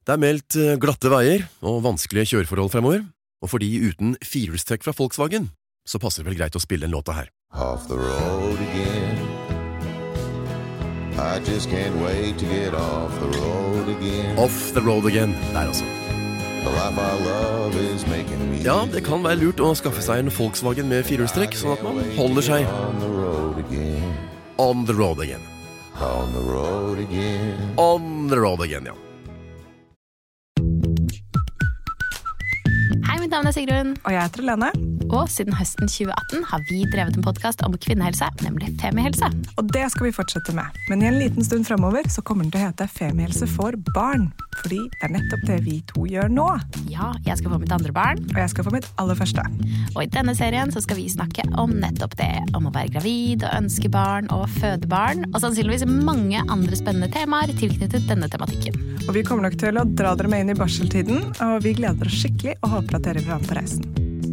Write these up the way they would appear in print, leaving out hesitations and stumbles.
Det meldt glatte veier og vanskelige kjøreforhold fremover, og for de uten firehjulstrekk fra Volkswagen, så passer det vel greit å spille den låta her. Off the road again. I just can't wait to get off the road again. Off the road again, der altså. The life I love is making me. Ja, det kan være lurt å skaffe seg en Volkswagen med firehjulstrekk, sånn at man holder seg On the road again. on the road again. On the road again. On the road again, ja. Hei, mitt navn Sigrun. Og jeg heter Lene. Og siden høsten 2018 har vi drevet en podcast om kvinnehelse, nemlig Femihelse. Og det skal vi fortsette med. Men i en liten stund fremover så kommer den til å hete Femihelse for barn. Fordi det nettopp det vi to gjør nå. Ja, jeg skal få mitt andre barn. Og jeg skal få mitt aller første. Og i denne serien så skal vi snakke om nettopp det. Om å være gravid og ønske barn og føde barn. Og sannsynligvis mange andre spennende temaer tilknyttet denne tematikken. Og vi kommer nok til å dra dere med inn i barseltiden. Og vi gleder oss skikkelig og håper at dere vil være med på reisen.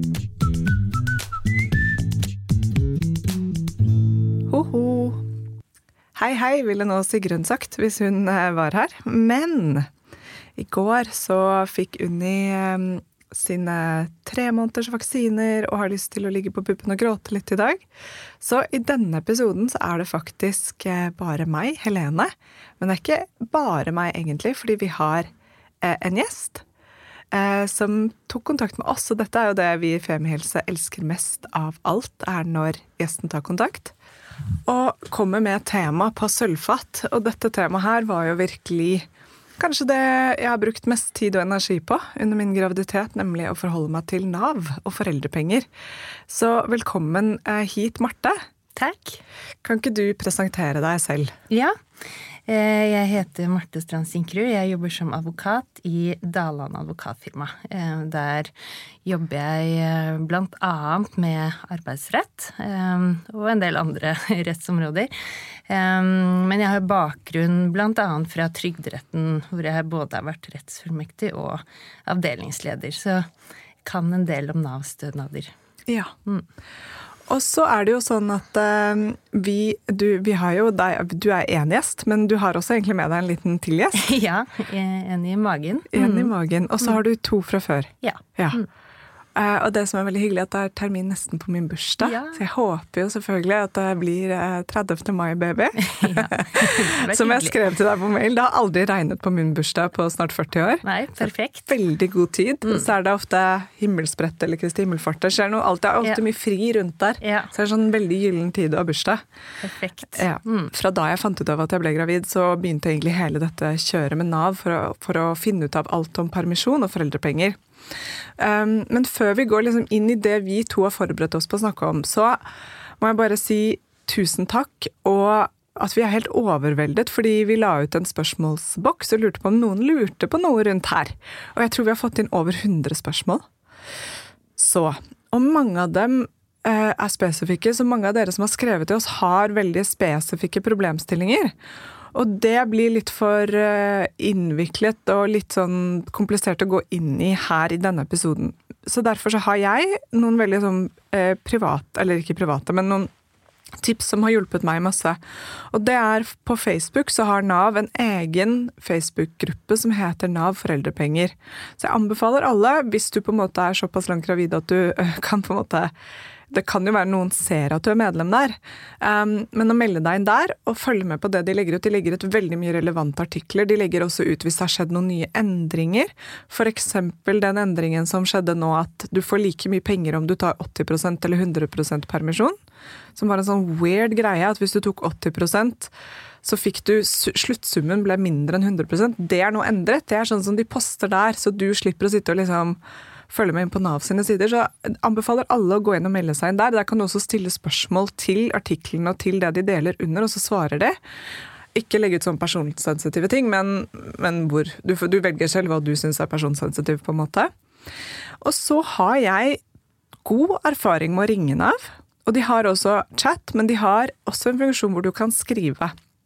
Hoho. Hei, hei, ville nå Sigrun sagt hvis hun var her. Men i går så fikk Unni sine 3 måneders vaksiner og har lyst til å ligge på puppen og gråte litt i dag. Så i denne episoden så er det faktisk bare meg, Helene. Men det er ikke bare meg egentlig, fordi vi har en gjest som tok kontakt med oss. Og dette er jo det vi i Femihelse elsker mest av alt, er når gjesten tar kontakt. Og kommer med et tema på sølvfat. Og dette temaet her var jo virkelig kanskje det jeg har brukt mest tid og energi på under min graviditet, nemlig å forholde meg til NAV og foreldrepenger. Så velkommen hit, Marte. Takk. Kan ikke du presentere deg selv? Ja, jeg heter Marte Strand Sinkrud. Jeg jobber som advokat i Daland advokatfirma. Der jobber jeg blant annet med arbeidsrett og en del andre rettsområder. Men jeg har bakgrunn blant annet fra trygderetten, hvor jeg både har vært rettsfullmektig og avdelingsleder. Så jeg kan en del om Nav-stønader. Ja. Og så er det jo sånn at vi har jo deg, du er en gjest, men du har også egentlig med deg en liten til gjest. Ja, en i magen. En i magen, og så har du 2 fra før. Ja. Ja. Og det som er veldig hyggelig, at det er termin nesten på min bursdag. Ja. Så jeg håper jo selvfølgelig at det blir 30. mai, baby. Ja. Som jeg skrev til deg på mail. Det har aldri regnet på min bursdag på snart 40 år. Nei, perfekt. Veldig god tid. Så er det ofte himmelsbrett eller Kristi himmelfart. Det skjer noe, det er alltid mye fri rundt der. Ja. Så det er sånn veldig gyllen tid å ha bursdag. Perfekt. Ja. Fra da jeg fant ut av at jeg ble gravid, så begynte egentlig hele dette kjøret med NAV for å finne ut av alt om permisjon og foreldrepenger. Men før vi går liksom inn i det vi to har forberedt oss på å snakke om, så må jeg bare si tusen takk, og at vi er helt overveldet, fordi vi la ut en spørsmålsboks og lurte på om noen lurte på noe rundt her. Og jeg tror vi har fått inn over 100 spørsmål. Så, og mange av dem er spesifikke, så mange av dere som har skrevet til oss har veldig spesifikke problemstillinger. Og det blir litt for innviklet og litt sånn komplisert å gå inn i her i denne episoden. Så derfor så har jeg noen veldig sånn eller ikke private, men noen tips som har hjulpet meg masse. Og det er på Facebook så har NAV en egen Facebook-gruppe som heter NAV foreldrepenger. Så jeg anbefaler alle, hvis du på en måte er såpass langt gravid at du kan på en måte. Det kan jo være noen ser at du er medlem der, men å melde deg inn der og følge med på det de legger ut. De legger ut veldig mye relevante artikler. De legger også ut hvis det har skjedd noen nye endringer. For eksempel den endringen som skjedde nå, at du får like mye penger om du tar 80% eller 100% permisjon. Som var en sånn weird greie, at hvis du tok 80%, så fikk du, sluttsummen ble mindre enn 100%. Det er nå endret. Det er sånn som de poster der, så du slipper å sitte og liksom følge med inn på NAV sine sider, så anbefaler alle å gå inn og melde seg inn der. Der kan du også stille spørsmål til artiklene og til det de deler under, og så svarer det. Ikke legge ut sånn personsensitive ting, men hvor du velger selv hva du synes er personsensitiv på en måte. Og så har jeg god erfaring med å ringe NAV, og de har også chat, men de har også en funksjon hvor du kan skrive.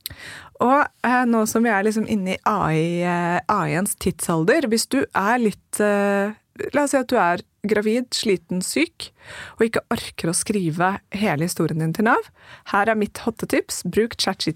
Og nå som vi er liksom inne i AI-ens tidsalder, hvis du er litt la oss si at du er gravid, sliten, syk, og ikke orker å skrive hele historien din til NAV. Her er mitt hotte tips. Bruk ChatGPT.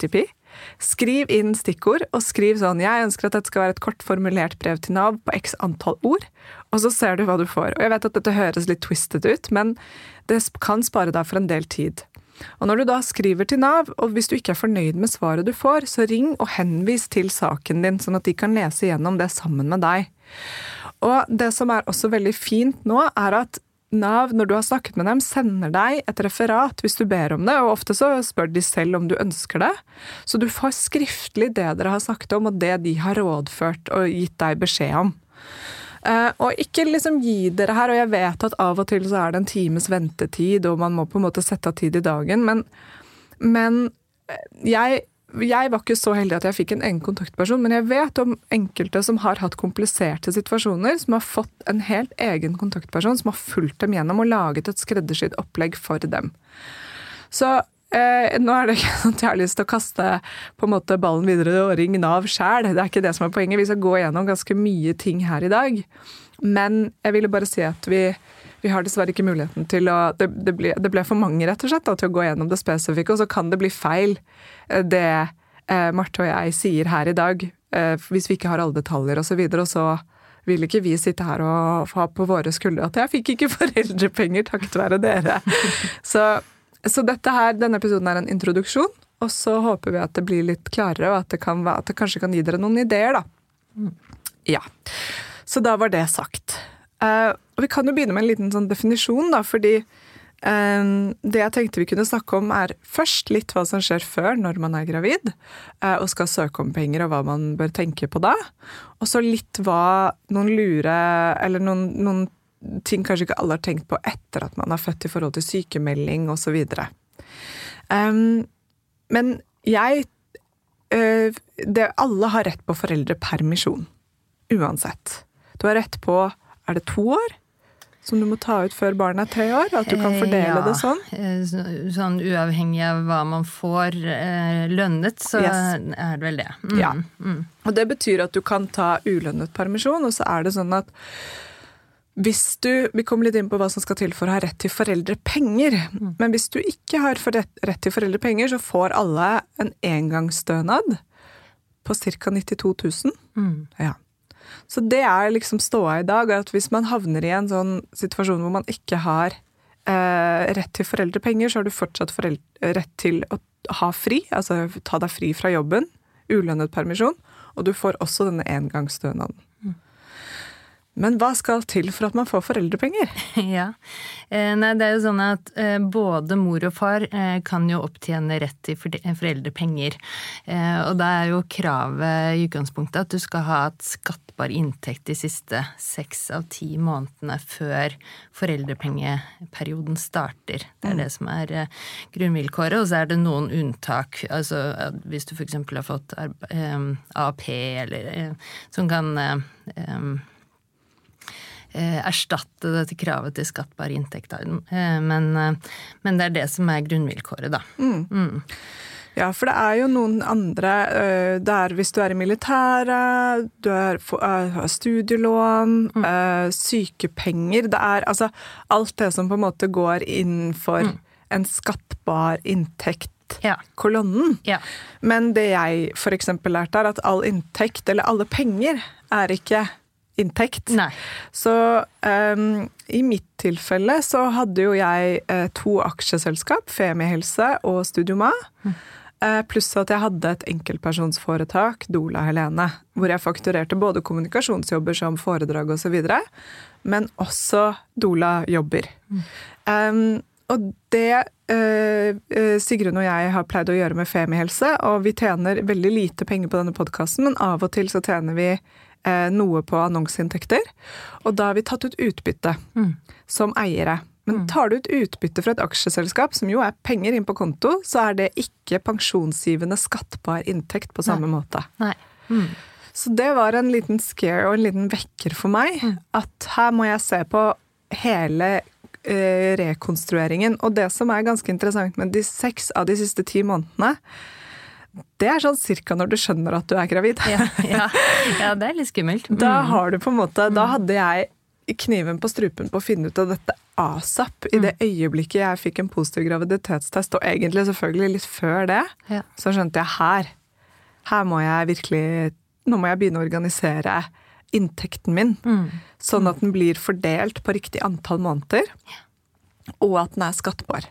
Skriv inn stikkord, og skriv sånn, jeg ønsker at dette skal være et kort formulert brev til Nav på x antall ord, og så ser du hva du får. Og jeg vet at dette høres litt twistet ut, men det kan spare deg for en del tid. Og når du da skriver til Nav, og hvis du ikke er fornøyd med svaret du får, så ring og henvis til saken din, sånn at de kan lese gjennom det sammen med deg. Og det som er også veldig fint nå, er at Nav, når du har snakket med dem, sender deg et referat hvis du ber om det, og ofte så spør de selv om du ønsker det. Så du får skriftlig det dere har snakket om, og det de har rådført og gitt deg beskjed om. Og ikke liksom gi dere her, og jeg vet at av og til så er det en times ventetid, og man må på en måte sette av tid i dagen, men jeg var ikke så heldig at jeg fikk en egen kontaktperson, men jeg vet om enkelte som har hatt kompliserte situasjoner, som har fått en helt egen kontaktperson, som har fulgt dem gjennom og laget et skreddersydd opplegg for dem. Så nå er det ikke sånn at jeg har lyst til å kaste på en måte ballen videre og ringe Nav selv. Det er ikke det som er poenget. Vi skal gå gjennom ganske mye ting her i dag. Men jeg ville bare si at vi har dessverre ikke muligheten til å det ble for mange rett og slett da, til å gå gjennom det spesifikke, og så kan det bli feil det Marte og jeg sier her i dag, hvis vi ikke har alle detaljer og så videre, og så vil ikke vi sitte her og ha på våre skuldre at jeg fikk ikke foreldrepenger takket være dere. Så denne episoden er en introduksjon, og så håper vi at det blir litt klarere, og at det kanskje kan gi dere noen ideer da. Ja, så da var det sagt. Og vi kan jo begynne med en liten sånn definisjon da, fordi det jeg tenkte vi kunne snakke om er først litt hva som skjer før når man er gravid, og skal søke om penger og hva man bør tenke på da, og så litt hva noen eller noen ting kanskje ikke alle har tenkt på etter at man har født i forhold til sykemelding og så videre. Men alle har rett på foreldrepermisjon, uansett. Du har rett på, er det 2 år? Som du må ta ut før barnet er 3 år? At du kan fordele det sånn? Sånn uavhengig av hva man får lønnet, så er det vel det. Ja. Og det betyr at du kan ta ulønnet permisjon, og så er det sånn at vi kommer litt inn på hva som skal til for å ha rett til foreldrepenger, men hvis du ikke har rett til foreldrepenger, så får alle en engangsstønad på ca. 92 000. Ja. Så det er liksom ståa i dag, at hvis man havner i en sånn situasjon hvor man ikke har rett til foreldrepenger, så har du fortsatt rett til å ha fri, altså ta deg fri fra jobben, ulønnet permisjon, og du får også denne engangsstønaden. Men hva skal til for at man får foreldrepenger? Ja, nei, det er jo sånn at både mor og far kan jo opptjene rett til foreldrepenger. Og da er jo kravet i utgangspunktet at du skal ha et skattbar inntekt de siste 6 av 10 månedene før foreldrepengeperioden starter. Det er det som er grunnvilkåret, og så er det noen unntak. Altså hvis du for eksempel har fått AAP, eller som kan erstatte dette kravet til skattbar inntekt. Men det er det som er grunnvilkåret, da. Ja, for det er jo noen andre, der hvis du er i militæret, du har studielån, sykepenger, det er altså alt det som på en måte går innenfor en skattbar inntekt, kolonnen. Ja. Men det jeg for eksempel lærte er at all inntekt, eller alle penger, er ikke inntekt. Nei. Så i mitt tilfelle så hadde jo jeg 2 aksjeselskap, Femihelse og Studioma, pluss at jeg hadde et enkeltpersonsforetak, Dola Helene, hvor jeg fakturerte både kommunikasjonsjobber som foredrag og så videre, men også Dola-jobber. Og det Sigrun og jeg har pleid å gjøre med Femihelse, og vi tjener veldig lite penger på denne podcasten, men av og til så tjener vi noe på annonseinntekter, og da har vi tatt ut utbytte som eiere. Men tar du ut utbytte fra et aksjeselskap, som jo er penger inn på konto, så er det ikke pensjonsgivende skattbar inntekt på samme måte. Nei. Så det var en liten scare og en liten vekker for meg, at her må jeg se på hele rekonstrueringen. Og det som er ganske interessant med de 6 av de siste 10 månedene, det er sånn cirka når du skjønner at du er gravid. Ja, det er litt skummelt. Da har du på en måte, da hadde jeg kniven på strupen på å finne ut av dette ASAP i det øyeblikket jeg fikk en positiv graviditetstest, og egentlig selvfølgelig litt før det, så skjønte jeg nå må jeg begynne å organisere inntekten min, sånn at den blir fordelt på riktig antall måneder, og at den skattbar.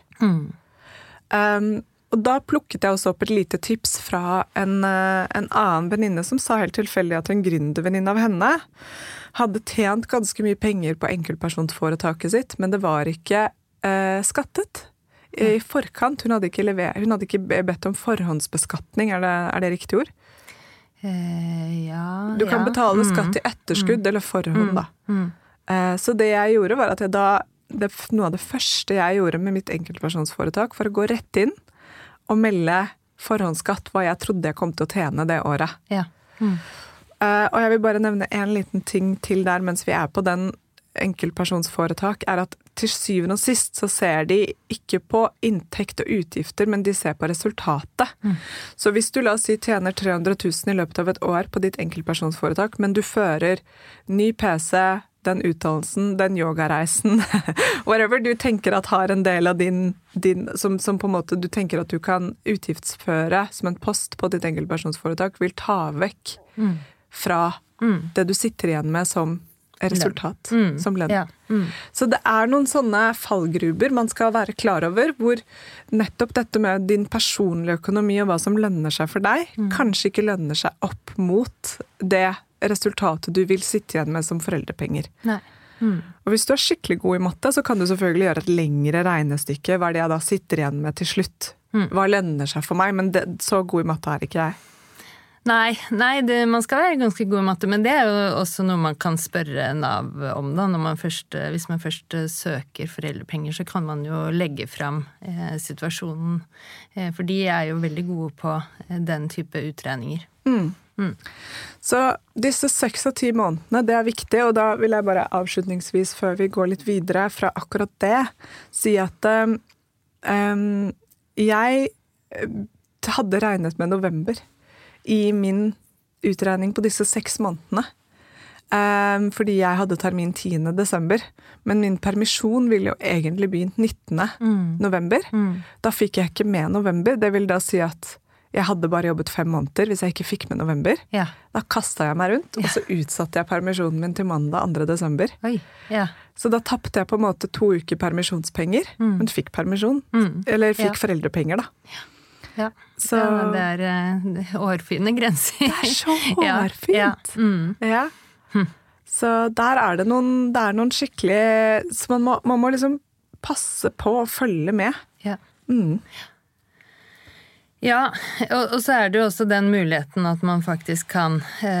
Og da plukket jeg også opp et lite tips fra en annen venninne som sa helt tilfeldig at en gründervenninne av henne hadde tjent ganske mye penger på enkeltpersonsforetaket sitt, men det var ikke skattet. I forkant, hun hadde ikke bedt om forhåndsbeskatning, er det riktig ord? Ja. Du kan betale skatt i etterskudd eller forhånd da. Så det jeg gjorde var at noe av det første jeg gjorde med mitt enkeltpersonsforetak for å gå rett inn og melde forhåndsskatt hva jeg trodde jeg kom til å tjene det året. Ja. Og jeg vil bare nevne en liten ting til der mens vi på den enkeltpersonsforetak, at til syvende og sist så ser de ikke på inntekt og utgifter, men de ser på resultatet. Så hvis du la oss si tjener 300 000 i løpet av et år på ditt enkeltpersonsforetak, men du fører ny PC, den utdannelsen, den yogareisen, whatever du tenker at har en del av din som på en måte du tenker at du kan utgiftsføre som en post på ditt enkeltpersonsforetak, vil ta vekk fra det du sitter igjen med som resultat, som lønn. Ja. Så det noen sånne fallgruber man skal være klar over, hvor nettopp dette med din personlige økonomi og hva som lønner seg for deg, kanskje ikke lønner seg opp mot det resultatet du vil sitte igjen med som foreldrepenger. Nei. Og hvis du skikkelig god i matte, så kan du selvfølgelig gjøre et lengre regnestykke, hva det jeg da sitter igjen med til slutt. Hva lønner seg for meg, men så god i matte ikke jeg. Nei, man skal være ganske god i matte, men det jo også noe man kan spørre Nav om da, hvis man først søker foreldrepenger, så kan man jo legge fram situasjonen, for de jo veldig gode på den type utregninger. Så disse 6 av 10 månedene, det viktig, og da vil jeg bare avslutningsvis, før vi går litt videre fra akkurat det, si at jeg hadde regnet med november i min utregning på disse 6 månedene. Fordi jeg hadde termin 10. desember. Men min permisjon ville jo egentlig begynt 19. november. Da fikk jeg ikke med november. Det vil da si at jeg hadde bare jobbet 5 måneder hvis jeg ikke fikk med november. Ja. Da kastet jeg meg rundt, og så utsatte jeg permisjonen min til mandag 2. desember. Oi. Ja. Så da tappte jeg på en måte 2 uker permisjonspenger, men fikk permisjon. Eller fikk foreldrepenger da. Ja, så det hårfine grenser. Det så hårfint. Ja. Så der det noen skikkelig, så man må liksom passe på å følge med. Ja. Ja, og så det jo også den muligheten at man faktisk kan,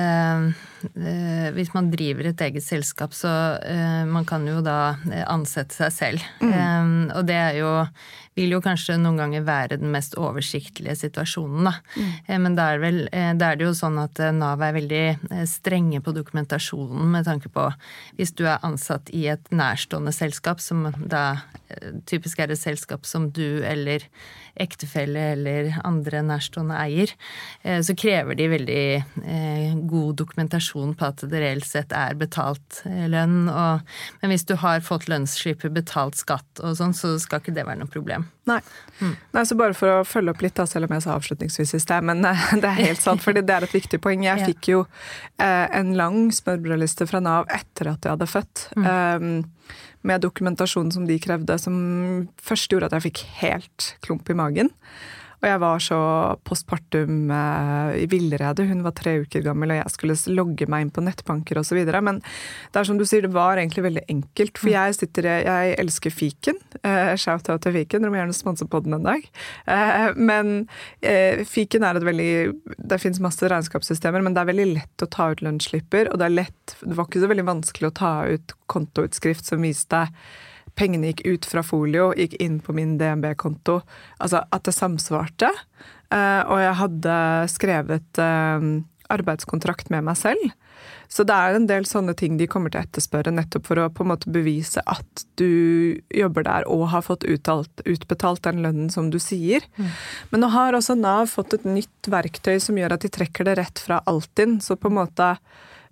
hvis man driver et eget selskap, så man kan jo da ansette seg selv. Og det vil jo kanskje noen ganger være den mest oversiktlige situasjonen da. Men da det jo sånn at Nav veldig strenge på dokumentasjonen med tanke på hvis du ansatt i et nærstående selskap, som da typisk et selskap som du eller ektefelle eller andre nærstående eier, så krever de veldig god dokumentasjon på at det reelt sett betalt lønn. Men hvis du har fått lønnsslippet, betalt skatt og sånn, så skal ikke det være noe problem. Nei, så bare for å følge opp litt da, selv om jeg sa avslutningsvis i sted, men det helt sant, fordi det et viktig poeng. Jeg fikk jo en lang smørbrødliste fra Nav etter at jeg hadde født, med dokumentasjon som de krevde, som først gjorde at jeg fikk helt klump i magen. Og jeg var så postpartum i villrede. Hun var 3 uker gammel, og jeg skulle logge meg inn på nettbanker og så videre. Men det som du sier, det var egentlig veldig enkelt. For jeg elsker fiken. Shout-out til fiken. Dere må gjerne sponse på den en dag. Men fiken det finnes masse regnskapssystemer, men det veldig lett å ta ut lønnsslipper, og det var ikke så veldig vanskelig å ta ut kontoutskrift som viste pengene gikk ut fra folio, gikk inn på min DNB-konto, altså at det samsvarte, og jeg hadde skrevet arbeidskontrakt med meg selv. Så det en del sånne ting de kommer til å etterspørre, nettopp for å på en måte bevise at du jobber der og har fått utbetalt den lønnen som du sier. Men nå har også Nav fått et nytt verktøy som gjør at de trekker det rett fra Altinn, så på en måte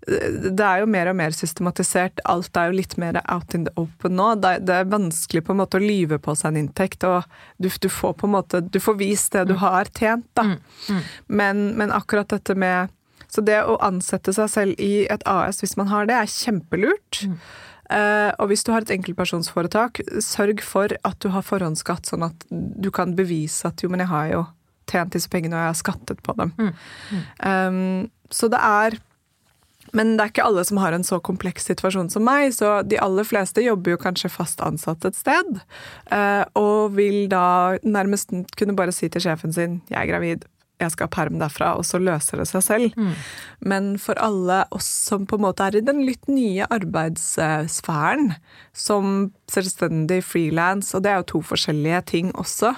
det jo mer og mer systematisert. Alt jo litt mer out in the open nå. Det vanskelig på en måte å lyve på seg en inntekt, og du får på en måte, du får vist det du har tjent, da. Men akkurat dette med, så det å ansette seg selv i et AS hvis man har det, kjempelurt. Og hvis du har et enkeltpersonsforetak, sørg for at du har forhåndsskatt, sånn at du kan bevise at jo, men jeg har jo tjent disse pengene, og jeg har skattet på dem. Så det men det ikke alle som har en så kompleks situasjon som meg, så de aller fleste jobber jo kanskje fast ansatt et sted, og vil da nærmest kunne bare si til sjefen sin, jeg gravid, jeg skal ha perm derfra, og så løser det seg selv. Men for alle oss som på en måte i den litt nye arbeidssfæren, som selvstendig freelance, og det jo 2 forskjellige ting også,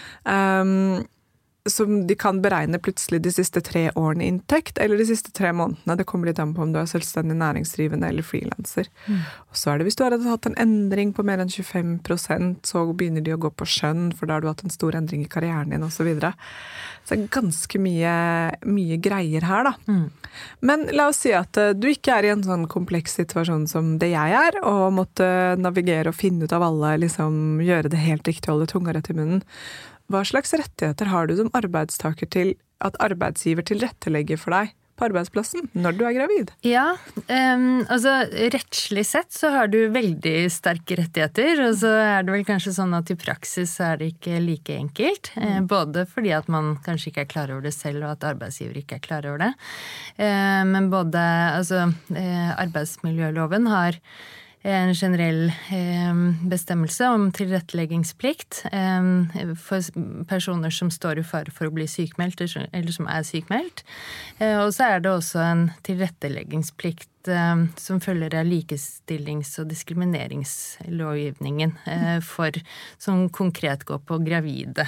som de kan beregne plutselig de siste 3 årene inntekt, eller de siste 3 månedene. Det kommer litt an på om du selvstendig næringsdrivende eller freelancer. Og så det hvis du har hatt en endring på mer enn 25%, så begynner de å gå på skjønn, for da har du hatt en stor endring i karrieren din, og så videre. Så det ganske mye greier her, da. Men la oss si at du ikke i en sånn kompleks situasjon som det jeg og måtte navigere og finne ut av alle, liksom gjøre det helt riktig, holde tunga rett i munnen. Hva slags rettigheter har du som arbeidstaker til at arbeidsgiver tilrettelegger for deg på arbeidsplassen når du gravid? Ja, altså rettslig sett så har du veldig sterke rettigheter, og så det vel kanskje sånn at i praksis det ikke like enkelt, både fordi at man kanskje ikke klar over det selv, og at arbeidsgiver ikke klar over det. Men både, altså arbeidsmiljøloven har en generell bestemmelse om tilretteleggingsplikt for personer som står i fare for å bli sykmeldt, eller som sykmeldt. Og så det også en tilretteleggingsplikt som følger av likestillings- og diskrimineringslovgivningen, som konkret går på gravide.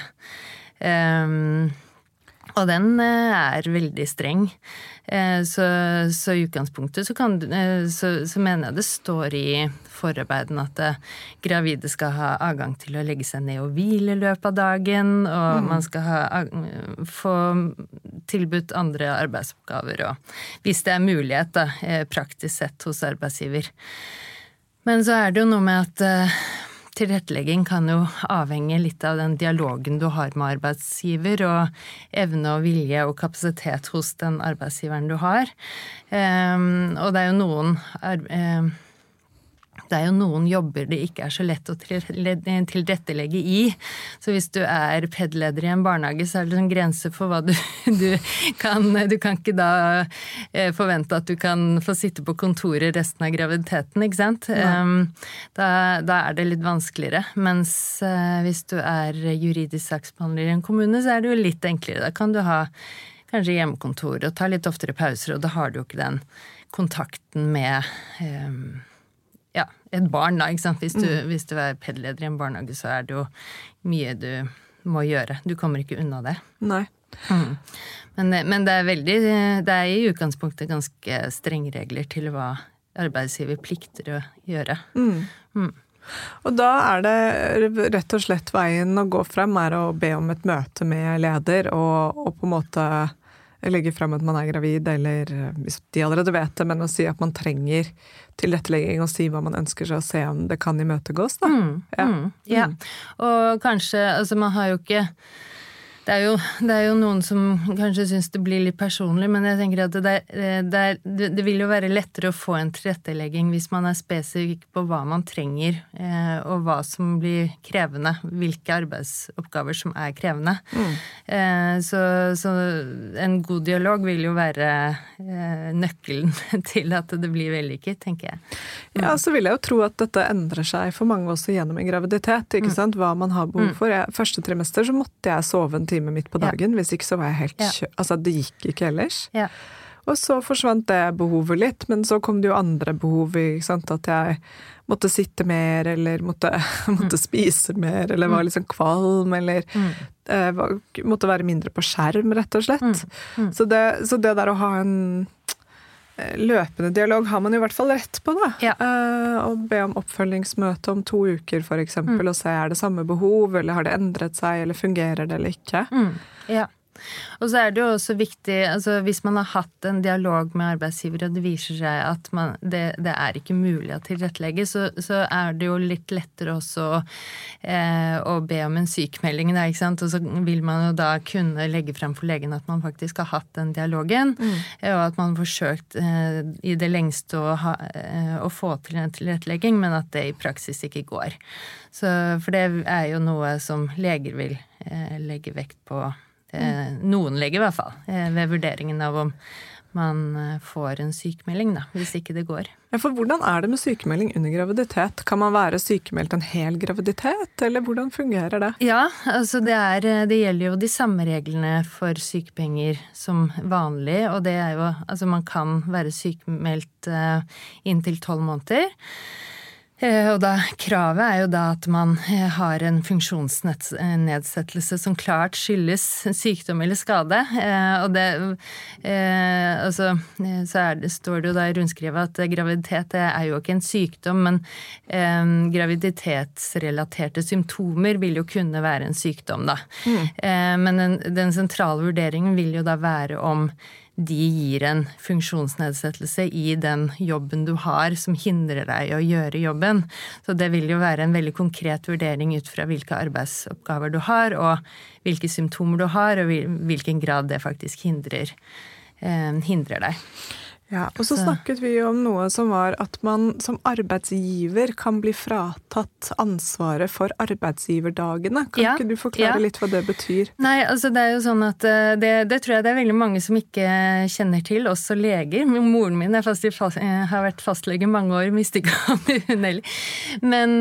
Og den veldig streng. Så i utgangspunktet så mener jeg det står i forarbeiden at gravide skal ha adgang til å legge seg ned og hvile i løpet av dagen, og man skal få tilbudt andre arbeidsoppgaver, og hvis det mulighet da, praktisk sett hos arbeidsgiver. Men så det jo noe med at tilrettelegging kan jo avhenge litt av den dialogen du har med arbeidsgiver, og evne og vilje og kapasitet hos den arbeidsgiveren du har. Og det jo noen jobber det ikke så lett å tilrettelegge i. Så hvis du PED-leder i en barnehage, så det en grense for hva du kan. Du kan ikke da forvente at du kan få sitte på kontoret resten av graviditeten, ikke sant? Da det litt vanskeligere. Mens hvis du juridisk saksbehandler i en kommune, så det jo litt enklere. Da kan du ha kanskje hjemmekontor og ta litt oftere pauser, og da har du jo ikke den kontakten med et barn da, ikke sant? Hvis du PED-leder i en barnehage, så det jo mye du må gjøre. Du kommer ikke unna det. Nei. Men det veldig, det i utgangspunktet ganske strenge regler til hva arbeidsgiver plikter å gjøre. Og da det rett og slett veien å gå frem å be om et møte med leder, og på en måte legge frem at man gravid, eller hvis de allerede vet det, men å si at man trenger tilrettelegging og si hva man ønsker seg, og se om det kan imøtegås, da. Ja. Og kanskje, altså man har jo ikke det jo noen som kanskje synes det blir litt personlig, men jeg tenker at det vil jo være lettere å få en tilrettelegging hvis man spesifikk på hva man trenger, og hva som blir krevende, hvilke arbeidsoppgaver som krevende. Så en god dialog vil jo være nøkkelen til at det blir vellykket, tenker jeg. Ja, så vil jeg jo tro at dette endrer seg for mange også gjennom en graviditet, ikke sant? Hva man har behov for. Første trimester så måtte jeg sove en time midt på dagen, hvis ikke så var jeg helt altså det gikk ikke ellers. Og så forsvant det behovet litt, men så kom det jo andre behov, ikke sant? At jeg måtte sitte mer, eller måtte spise mer, eller var liksom kvalm, eller måtte være mindre på skjerm, rett og slett. Så det der å ha en løpende dialog har man i hvert fall rett på, da. Og be om oppfølgingsmøte om 2 uker, for eksempel, og se det samme behov, eller har det endret seg, eller fungerer det eller ikke. Og så det jo også viktig, altså hvis man har hatt en dialog med arbeidsgiver, og det viser seg at det ikke mulig å tilrettelegge, så det jo litt lettere også å be om en sykemelding, ikke sant? Og så vil man jo da kunne legge frem for legen at man faktisk har hatt den dialogen, og at man har forsøkt i det lengste å få til en tilrettelegging, men at det i praksis ikke går. For det jo noe som leger vil legge vekt på, noen leger i hvert fall, ved vurderingen av om man får en sykemelding da, hvis ikke det går. Ja, for hvordan det med sykemelding under graviditet? Kan man være sykemeldt en hel graviditet, eller hvordan fungerer det? Ja, altså det gjelder jo de samme reglene for sykepenger som vanlig, og det jo, altså man kan være sykemeldt inntil 12 måneder. Og kravet jo da at man har en funksjonsnedsettelse som klart skyldes sykdom eller skade. Og står det jo da i rundskrivet at graviditet jo ikke en sykdom, men graviditetsrelaterte symptomer vil jo kunne være en sykdom da. Men den sentrale vurderingen vil jo da være om de gir en funksjonsnedsettelse i den jobben du har som hindrer deg å gjøre jobben. Så det vil jo være en veldig konkret vurdering ut fra hvilke arbeidsoppgaver du har, og hvilke symptomer du har, og hvilken grad det faktisk hindrer deg. Ja, og så snakket vi jo om noe som var at man som arbeidsgiver kan bli fratatt ansvaret for arbeidsgiverdagene. Kan ikke du forklare litt hva det betyr? Nei, altså det jo sånn at det tror jeg det veldig mange som ikke kjenner til, også leger. Moren min har vært fastlege mange år, visste ikke om hun heller. Men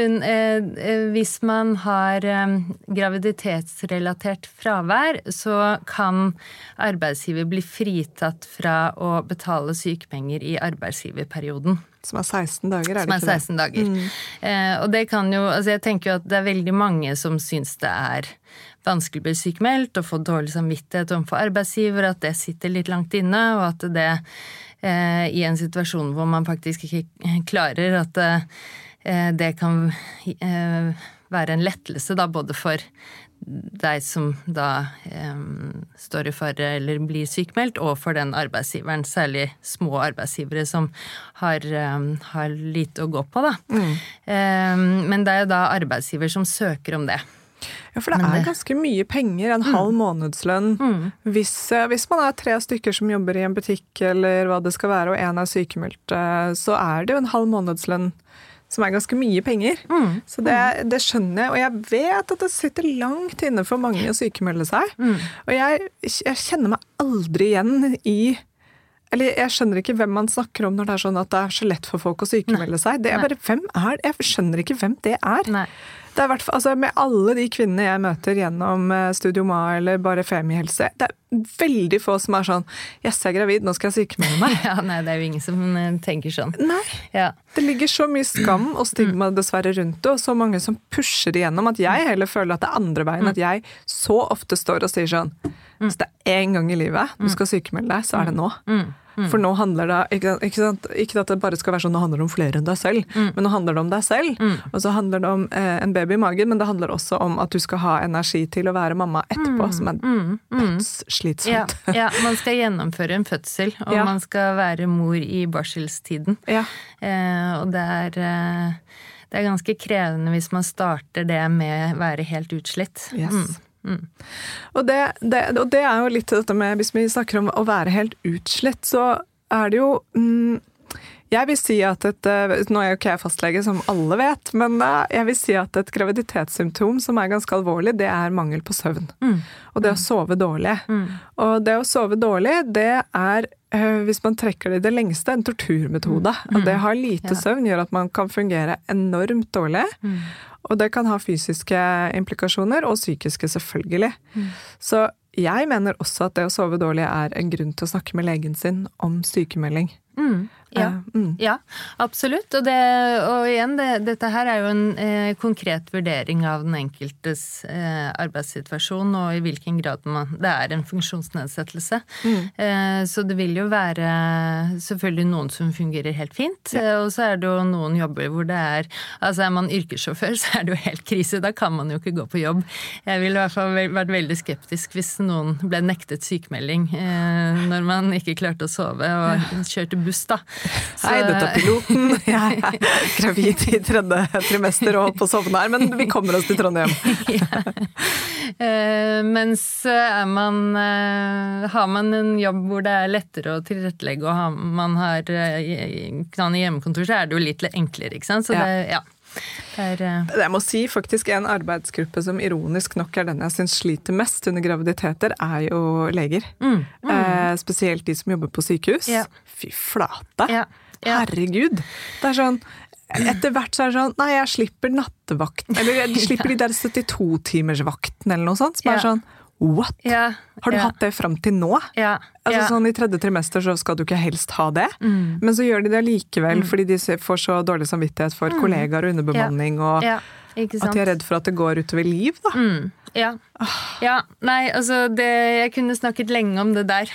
hvis man har graviditetsrelatert fravær, så kan arbeidsgiver bli fritatt fra å betale sykepenger i arbeidsgiverperioden. Som 16 dager, det ikke det? Som 16 dager. Og det kan jo, altså jeg tenker jo at det veldig mange som synes det vanskelig å bli sykemeldt, og få dårlig samvittighet overfor arbeidsgiver, at det sitter litt langt inne, og at det i en situasjon hvor man faktisk ikke klarer, at det kan være en lettelse da, både for deg som da står i fare eller blir sykemeldt, og for den arbeidsgiveren, særlig små arbeidsgivere som har lite å gå på da. Men det jo da arbeidsgiver som søker om det. Ja, for det ganske mye penger, en halv månedslønn. Hvis man 3 stykker som jobber i en butikk, eller hva det skal være, og en sykemeldt, så det jo en halv månedslønn som ganske mye penger. Så det skjønner jeg, og jeg vet at det sitter langt inne for mange å sykemelde seg. Og jeg kjenner meg aldri igjen eller jeg skjønner ikke hvem man snakker om når det sånn at det så lett for folk å sykemelde seg. Det bare, hvem jeg skjønner ikke hvem det Nei. Det hvert fall, altså med alle de kvinnene jeg møter gjennom Studio Ma eller bare Femihelse, det veldig få som sånn, yes, jeg gravid, nå skal jeg sykemelde meg. Ja, nei, det jo ingen som tenker sånn. Nei, det ligger så mye skam og stigma dessverre rundt det, og så mange som pusher igjennom at jeg heller føler at det andre veien, at jeg så ofte står og sier sånn, hvis det en gang i livet du skal sykemelde deg, så det nå. For nå handler det, ikke at det bare skal være sånn, nå handler det om flere enn deg selv, men nå handler det om deg selv, og så handler det om en baby i magen, men det handler også om at du skal ha energi til å være mamma etterpå, som dødsslitsomt. Ja, man skal gjennomføre en fødsel, og man skal være mor i barselstiden. Og det ganske krevende hvis man starter det med å være helt utslitt. Yes. Og det jo litt dette med, hvis vi snakker om å være helt utslitt, så det jo jeg vil si at nå jo ikke jeg fastlege som alle vet, men jeg vil si at et graviditetssymptom som ganske alvorlig, det mangel på søvn. Og det å sove dårlig. Og det å sove dårlig, det hvis man trekker det i det lengste, en torturmetode. Og det å ha lite søvn gjør at man kan fungere enormt dårlig. Og det kan ha fysiske implikasjoner, og psykiske selvfølgelig. Så jeg mener også at det å sove dårlig en grunn til å snakke med legen sin om sykemelding. Ja, absolutt. Og igjen, dette her er jo en konkret vurdering av den enkeltes arbeidssituasjon, og i hvilken grad det er en funksjonsnedsettelse. Så det vil jo være selvfølgelig noen som fungerer helt fint, og så er det jo noen jobber hvor det altså er man yrkessjåfør, så er det jo helt krise, da kan man jo ikke gå på jobb. Jeg ville i hvert fall vært veldig skeptisk hvis noen ble nektet sykemelding når man ikke klarte å sove og kjørte buss da. Hei, dette er piloten. Jeg er gravid i 3. trimester og holdt på å sovne her, men vi kommer oss til Trondheim. Mens har man en jobb hvor det er lettere å tilrettelegge, og man har hjemmekontor, så er det jo litt enklere, ikke sant? Så Jeg må si faktisk en arbeidsgruppe som ironisk nok er den jeg synes sliter mest under graviditeter, er jo leger. Spesielt de som jobber på sykehus. Fy flate! Herregud! Det er sånn, etter hvert så er det sånn, nei, jeg slipper nattevakt, eller jeg slipper de der 72-timersvakten eller noe sånt, som er sånn, what? Har du hatt det frem til nå? Altså sånn i 3. trimester så skal du ikke helst ha det, men så gjør de det likevel, fordi de får så dårlig samvittighet for kollegaer og underbemanning, og at de er redd for at det går utover liv, da. Nei, altså jeg kunne snakket lenge om det der.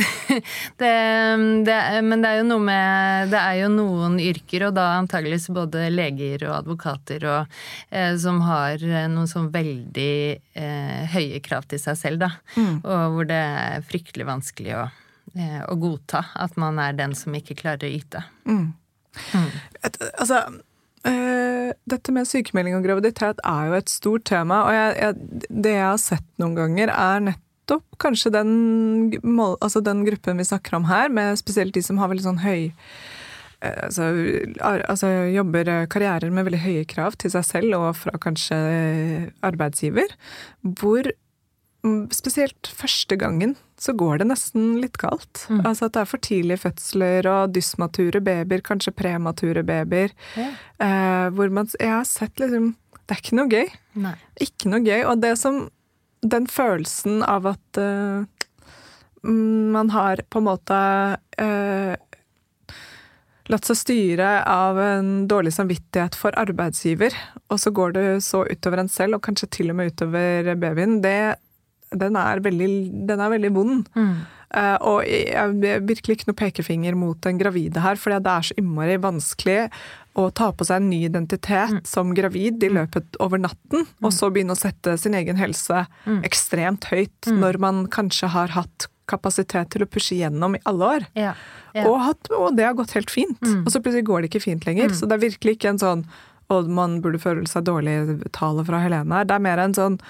Men det er jo noe med, det er jo noen yrker, og da antageligvis både leger og advokater, som har noen sånn veldig høye krav til seg selv, da. Og hvor det er fryktelig vanskelig å godta at man er den som ikke klarer å yte. Altså, dette med sykemelding og graviditet er jo et stort tema, og det jeg har sett noen ganger er nettopp kanskje den gruppen vi snakker om her, med spesielt de som har veldig sånn høy jobber karrierer med veldig høye krav til seg selv og fra kanskje arbeidsgiver, hvor spesielt første gangen så går det nesten litt galt. Altså at det er for tidlige fødsler og dysmature babyer, kanskje premature babyer, hvor jeg har sett liksom, det er ikke noe gøy. Nei. Ikke noe gøy, og den følelsen av at man har på en måte latt seg styre av en dårlig samvittighet for arbeidsgiver, og så går det så utover en selv, og kanskje til og med utover babyen, den er veldig vond. Og jeg er virkelig ikke noe pekefinger mot den gravide her, for det er så innmari vanskelig å ta på seg en ny identitet som gravid i løpet over natten, og så begynne å sette sin egen helse ekstremt høyt når man kanskje har hatt kapasitet til å pushe gjennom i alle år. Og det har gått helt fint. Og så plutselig går det ikke fint lenger. Så det er virkelig ikke en sånn, og man burde føle seg dårlig tale fra Helene her. Det er mer en sånn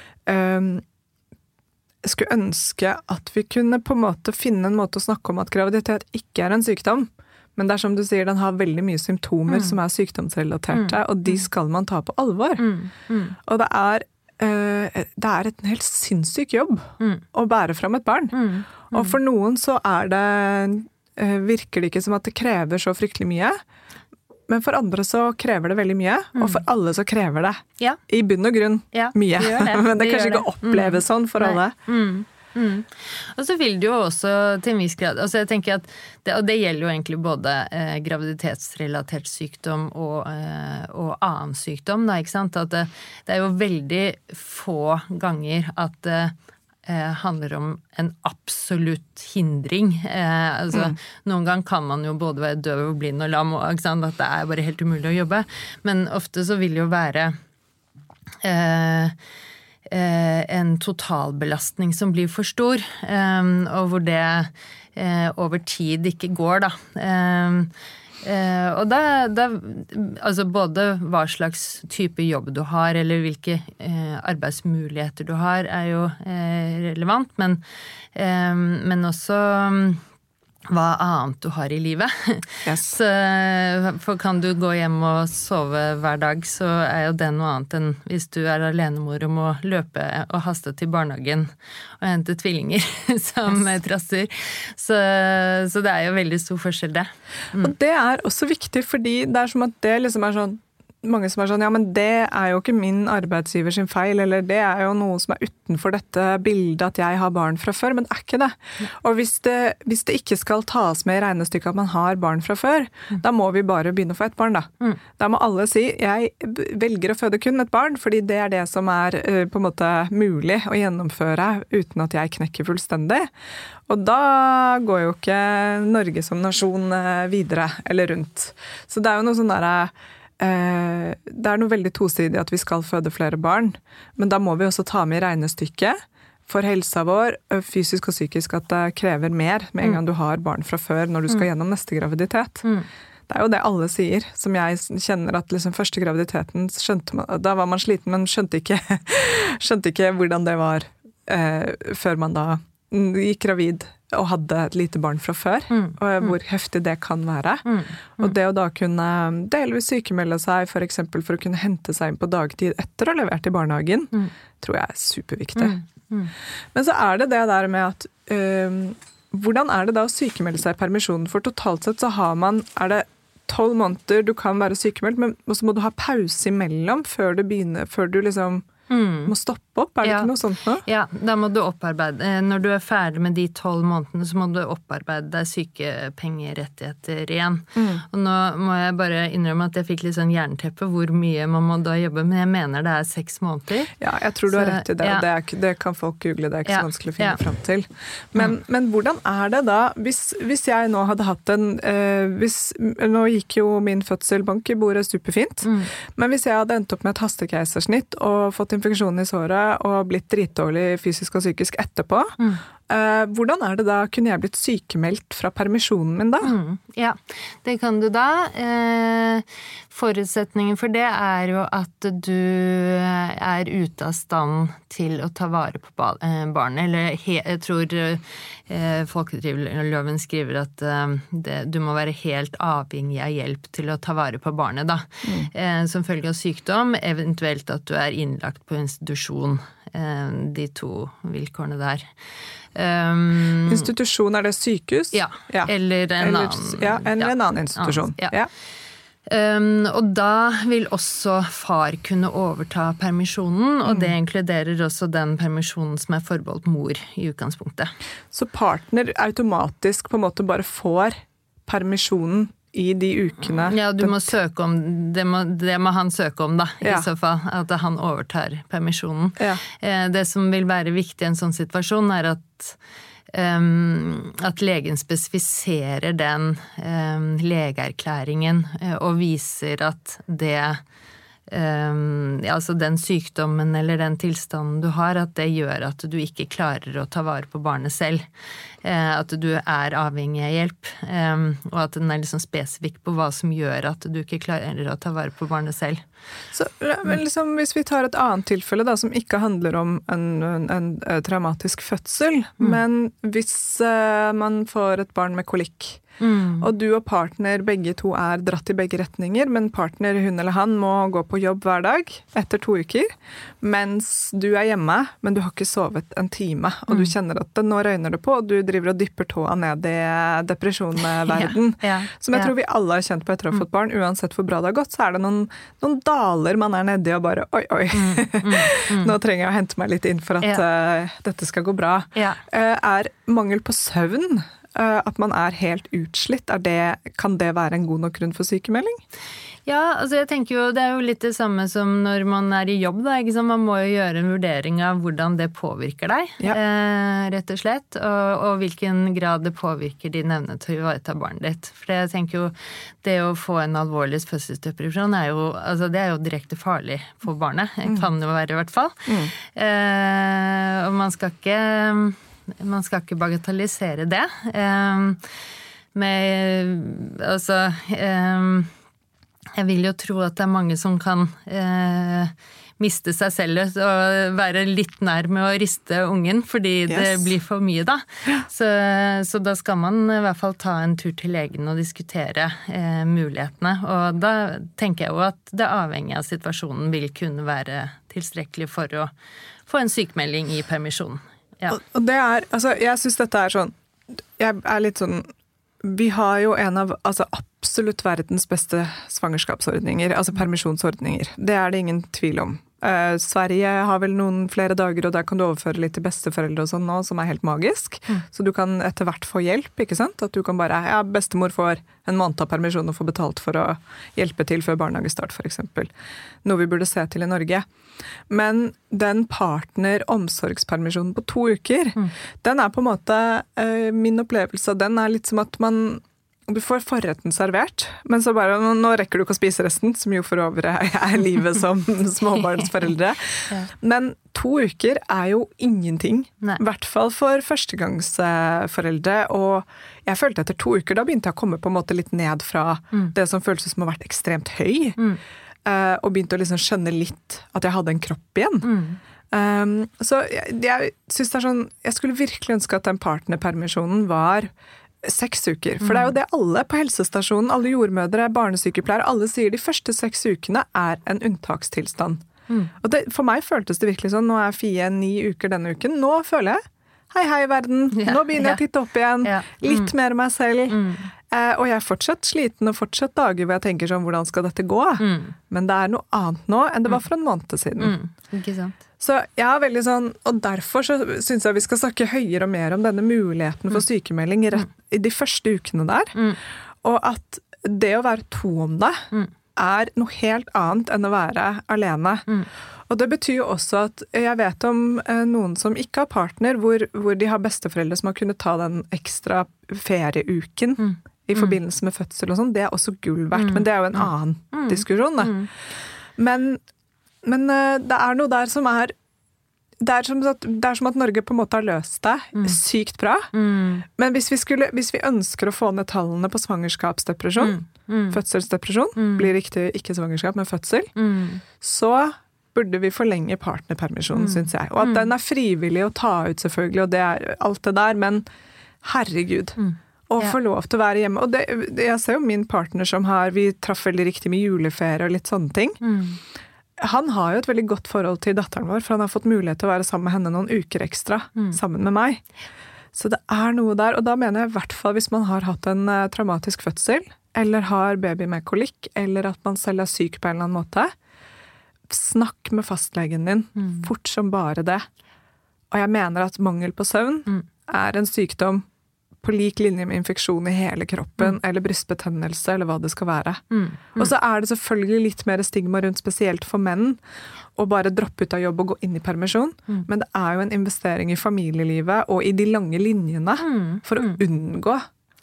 jeg skulle ønske at vi kunne på en måte finne en måte å snakke om at graviditet ikke er en sykdom, men det er som du sier, den har veldig mye symptomer som er sykdomsrelaterte, og de skal man ta på alvor. Og det er en helt sinnssyk jobb å bære fram et barn. Og for noen så virker det ikke som at det krever så fryktelig mye, men for andre så krever det veldig mye, og for alle så krever det i bunn og grunn mye. Men det kanskje ikke oppleves sånn for alle. Og så vil det jo også til en viss grad, altså jeg tenker at det gjelder jo egentlig både graviditetsrelatert sykdom og annen sykdom, da, ikke sant? At det er jo veldig få ganger at det handler om en absolutt hindring. Noen gang kan man jo både være døv og blind og lam, og ikke sant? At det er bare helt umulig å jobbe. Men ofte så vil det jo være en totalbelastning som blir for stor, og hvor det over tid ikke går, da. Og altså både hva slags type jobb du har, eller hvilke arbeidsmuligheter du har, er jo relevant, men også hva annet du har i livet. For kan du gå hjem og sove hver dag, så er jo det noe annet enn hvis du er alenemor og må løpe og haste til barnehagen og hente tvillinger som trasser. Så det er jo veldig stor forskjell det. Og det er også viktig, fordi det er som at det liksom er sånn, mange som sånn, ja, men det jo ikke min arbeidsgiver sin feil, eller det jo noe som utenfor dette bildet at jeg har barn fra før, men det ikke det. Og hvis det ikke skal tas med i regnestykket at man har barn fra før, da må vi bare begynne å få et barn, da. Da må alle si, jeg velger å føde kun et barn, fordi det det som på en måte mulig å gjennomføre uten at jeg knekker fullstendig. Og da går jo ikke Norge som nasjon videre eller rundt. Så det jo noe sånn der det noe veldig tosidig at vi skal føde flere barn, men da må vi også ta med i regnestykket for helsa vår, fysisk og psykisk, at det krever mer med en gang du har barn fra før når du skal gjennom neste graviditet. Det jo det alle sier, som jeg kjenner at liksom første graviditeten skjønte man, da var man sliten, men skjønte ikke hvordan det var før man da gikk gravid og hadde et lite barn fra før, og hvor heftig det kan være. Og det å da kunne delvis sykemelde seg, for eksempel for å kunne hente seg inn på dagtid etter å ha levert i barnehagen, tror jeg superviktig. Men så det der med at hvordan det da å sykemelde seg i permisjonen? For totalt sett så har man, det 12 måneder du kan være sykemeldt, men så må du ha pause imellom før du liksom må stoppe opp, det ikke noe sånt nå? Ja, da må du opparbeide, når du ferdig med de 12 månedene, så må du opparbeide deg sykepengerettigheter igjen. Og nå må jeg bare innrømme at jeg fikk litt sånn jernteppe hvor mye man må da jobbe, men jeg mener det 6 måneder. Ja, jeg tror du har rett i det, og det kan folk google, det ikke så vanskelig å finne frem til. Men hvordan det da, hvis jeg nå hadde hatt nå gikk jo min fødsel bank i bordet superfint, men hvis jeg hadde endt opp med et hastekeisersnitt og fått infeksjon i såret og blitt dritdårlig fysisk og psykisk etterpå. Hvordan det da? Kunne jeg blitt sykemeldt fra permisjonen min da? Ja, det kan du da. Forutsetningen for det jo at du ute av stand til å ta vare på barnet. Eller jeg tror Folketrygdloven skriver at du må være helt avhengig av hjelp til å ta vare på barnet da. Som følge av sykdom, eventuelt at du innlagt på institusjon. De 2 vilkårene der. Institusjon det sykehus? Ja, eller en annen institusjon. Ja. Og da vil også far kunne overta permisjonen, og det inkluderer også den permisjonen som forbeholdt mor i utgangspunktet. Så partner automatisk på en måte bare får permisjonen i de ukene? Ja, du må søke om, det må han søke om da, i så fall, at han overtar permisjonen. Det som vil være viktig i en sånn situasjon at legen spesifiserer den legeerklæringen og viser at altså den sykdommen eller den tilstanden du har, at det gjør at du ikke klarer å ta vare på barnet selv. At du avhengig av hjelp, og at den liksom spesifikk på hva som gjør at du ikke klarer å ta vare på barnet selv. Så men liksom, hvis vi tar et annet tilfelle da, som ikke handler om en traumatisk fødsel, men hvis man får et barn med kolikk, og du og partner begge to dratt i begge retninger, men partner, hun eller han, må gå på jobb hver dag etter 2 uker, mens du hjemme, men du har ikke sovet en time, og du kjenner at nå røyner det på, og du driver og dypper tåa ned i depresjonverden, som jeg tror vi alle har kjent på etter å ha fått barn, uansett hvor bra det har gått, så det noen daler man nede i og bare, oi, nå trenger jeg å hente meg litt inn for at dette skal gå bra. Mangel på søvn, at man helt utslitt, kan det være en god nok grunn for sykemelding? Ja, altså jeg tenker jo, det jo litt det samme som når man i jobb da, ikke sant? Man må jo gjøre en vurdering av hvordan det påvirker deg, rett og slett, og hvilken grad det påvirker din evne til å ivareta barnet ditt. For jeg tenker jo, det å få en alvorlig fødselsdepresjon altså det jo direkte farlig for barnet, kan det være i hvert fall. Og man skal ikke bagatellisere det. Jeg vil jo tro at det mange som kan miste seg selv og være litt nær med å riste ungen, fordi det blir for mye da. Så da skal man i hvert fall ta en tur til legen og diskutere mulighetene. Og da tenker jeg jo at det avhengig av situasjonen vil kunne være tilstrekkelig for å få en sykemelding i permisjonen. Ja. Og det altså jeg synes dette sånn, jeg litt sånn, vi har jo en av absolutt verdens beste svangerskapsordninger, altså permisjonsordninger. Det det ingen tvil om. Sverige har vel noen flere dager, og der kan du overføre litt til besteforeldre og sånn nå, som helt magisk. Så du kan etter hvert få hjelp, ikke sant? At du kan bare, bestemor får en måned av permisjon og får betalt for å hjelpe til før barnehagestart, for eksempel. Noe vi burde se til i Norge. Men den partner-omsorgspermisjonen på 2 uker, den på en måte min opplevelse, den litt som at du får forretten servert, men så bare, nå rekker du ikke å spise resten, som jo for øvrig livet som småbarnsforeldre. Men 2 uker jo ingenting, i hvert fall for førstegangsforeldre, og jeg følte etter 2 uker, da begynte jeg å komme på en måte litt ned fra det som føltes som har vært ekstremt høy, og begynte å liksom skjønne litt at jeg hadde en kropp igjen. Så jeg synes det sånn, jeg skulle virkelig ønske at den partnerpermisjonen var 6 uker, for det jo det alle på helsestasjonen, alle jordmødre, barnesykepleiere, alle sier de første 6 ukene en unntakstilstand. Og for meg føltes det virkelig sånn, nå Fie 9 uker denne uken, nå føler jeg, hei verden, nå begynner jeg å titte opp igjen, litt mer meg selv, og jeg fortsatt sliten og fortsatt dager hvor jeg tenker sånn, hvordan skal dette gå? Men det noe annet nå enn det var for en måned siden. Ikke sant? Så jeg veldig sånn, og derfor så synes jeg vi skal snakke høyere og mer om denne muligheten for sykemelding i de første ukene der, og at det å være 2 om det noe helt annet enn å være alene. Og det betyr jo også at jeg vet om noen som ikke har partner, hvor de har besteforeldre som har kunnet ta den ekstra ferieuken i forbindelse med fødsel og sånn, det også gull verdt, men det jo en annen diskusjon. Men det noe der som det som at Norge på en måte har løst det sykt bra. Men hvis vi ønsker å få ned tallene på svangerskapsdepresjon, fødselsdepresjon, blir riktig ikke svangerskap, men fødsel, så burde vi forlenge partnerpermisjonen, synes jeg. Og at den frivillig å ta ut selvfølgelig, og det alt det der, men herregud, å få lov til å være hjemme. Og jeg ser jo min partner som vi traff veldig riktig med juleferie og litt sånne ting. Han har jo et veldig godt forhold til datteren vår, for han har fått mulighet til å være sammen med henne noen uker ekstra, sammen med meg. Så det noe der, og da mener jeg I hvert fall hvis man har hatt en traumatisk fødsel, eller har baby med kolikk, eller at man selv syk på en eller annen måte, snakk med fastlegen din, fort som bare det. Og jeg mener at mangel på søvn en sykdom på lik linje med infeksjon I hele kroppen, eller brystbetennelse, eller hva det skal være. Og så det selvfølgelig litt mer stigma rundt, spesielt for menn, å bare droppe ut av jobb og gå inn I permisjon, men det jo en investering I familielivet og I de lange linjene for å unngå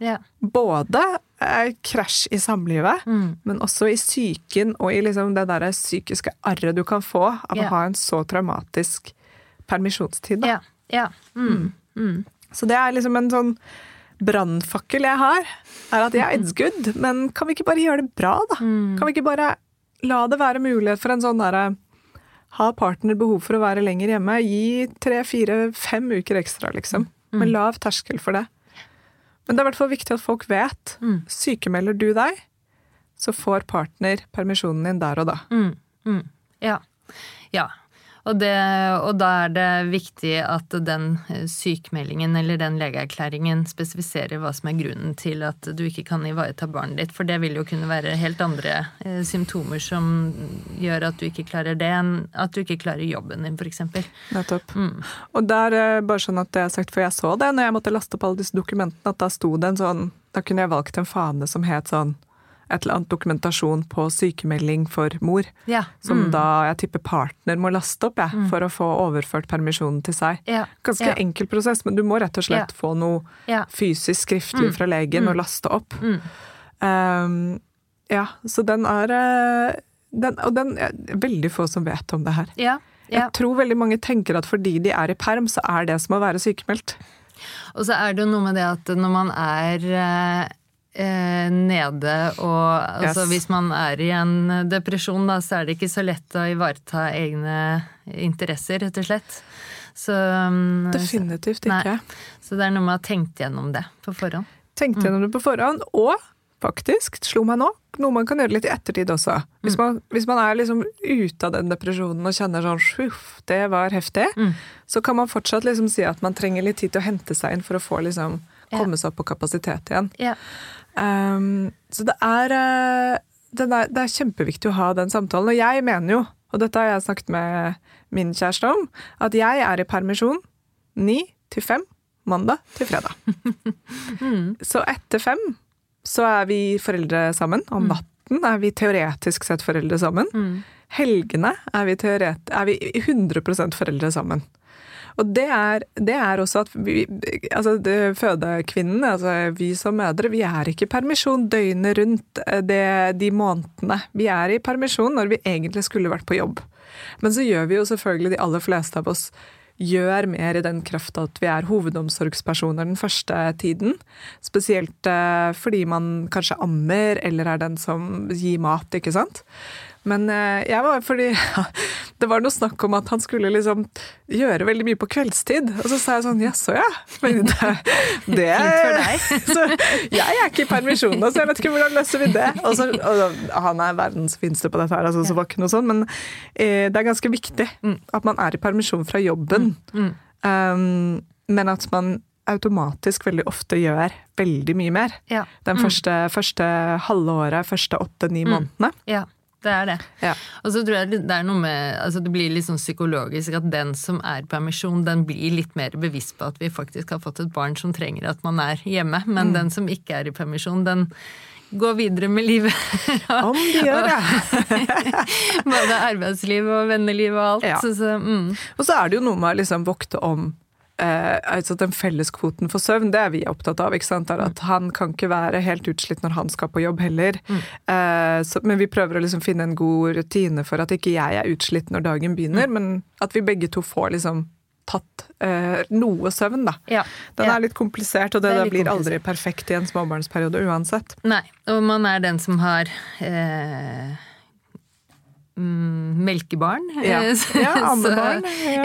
både krasj I samlivet, men også I psyken og I liksom det der psykiske arret du kan få av å ha en så traumatisk permisjonstid. Så det liksom en sånn brandfakkel jeg har, at it's good, men kan vi ikke bare gjøre det bra da? Kan vi ikke bare la det være mulighet for en sånn der, ha partner behov for å være lenger hjemme, gi 3, 4, 5 uker ekstra liksom, med lav terskel for det. Men det I hvert fall viktig at folk vet, sykemelder du deg, så får partner permisjonen din der og da. Ja. Og da det viktig at den sykmeldingen eller den legeerklæringen spesifiserer hva som grunnen til at du ikke kan ivareta barnet ditt, for det vil jo kunne være helt andre symptomer som gjør at du ikke klarer det, enn at du ikke klarer jobben din, for eksempel. Nettopp. Og der bare sånn at det sagt, for jeg så det når jeg måtte laste opp alle disse dokumentene, at da sto det en sånn, da kunne jeg valgt en fane som het sånn, et eller annet dokumentasjon på sykemelding for mor, som da jeg tipper partner må laste opp for å få overført permisjonen til seg. Ganske enkel prosess, men du må rett og slett få noe fysisk skriftlig fra legen og laste opp. Så den veldig få som vet om det her. Jeg tror veldig mange tenker at fordi de I perm, så det som å være sykemeldt. Og så det jo noe med det at når man nede, og altså, hvis man I en depresjon da, så det ikke så lett å ivareta egne interesser, rett og slett. Så, definitivt ikke. Så det noe med å ha tenkt gjennom det på forhånd. Tenkt gjennom det på forhånd, og faktisk, slo meg nå, noe man kan gjøre litt I ettertid også. Hvis man liksom ute av den depresjonen og kjenner sånn, det var heftig, så kan man fortsatt liksom si at man trenger litt tid til å hente seg inn for å få liksom komme seg opp på kapasitet igjen. Ja. Så det er kjempeviktig å ha den samtalen, og jeg mener jo, og dette har jeg snakket med min kjæreste om, at jeg er i permisjon 9 til 5, mandag til fredag. Så etter 5 så er vi foreldre sammen, om natten er vi teoretisk sett foreldre sammen. Helgene er vi 100% foreldre sammen. Og det er også at fødekvinnen, altså vi som mødre, vi er ikke i permisjon døgnet rundt de månedene. Vi er i permisjon når vi egentlig skulle vært på jobb. Men så gjør vi jo selvfølgelig de aller fleste av oss gjør mer i den kraft at vi er hovedomsorgspersoner den første tiden. Spesielt fordi man kanskje ammer, eller er den som gir mat, ikke sant? Men fordi det var noe snakk om at han skulle liksom gjøre veldig mye på kveldstid. Og så sa jeg sånn, jaså ja. Men det fint for deg. Så jeg er ikke i permisjon, så jeg vet ikke hvordan løser vi det. Og han er verdens fineste på dette her, altså, så var ikke noe sånn. Men det er ganske viktig at man er i permisjon fra jobben. Men at man automatisk veldig ofte gjør veldig mye mer. Ja. Den første halve året, første 8-9 månedene. Ja. Det er det. Ja. Og så tror jeg det er noe med, altså det blir litt sånn psykologisk at den som er i permisjon, den blir litt mer bevisst på at vi faktisk har fått et barn som trenger at man er hjemme, men den som ikke er i permisjon, den går videre med livet. Om de gjør det. Både arbeidsliv og venneliv og alt. Ja. Og så er det jo noe med å liksom vokte om altså den felleskvoten for søvn, det er vi opptatt av, ikke sant? At han kan ikke være helt utslitt når han skal på jobb heller. Men vi prøver å liksom finne en god rutine for at ikke jeg er utslitt når dagen begynner, men at vi begge to får liksom tatt noe søvn da. Ja. Den er litt komplisert, og det blir aldri perfekt i en småbarnsperiode uansett. Nei, og man er den som har melkebarn. Ammebarn.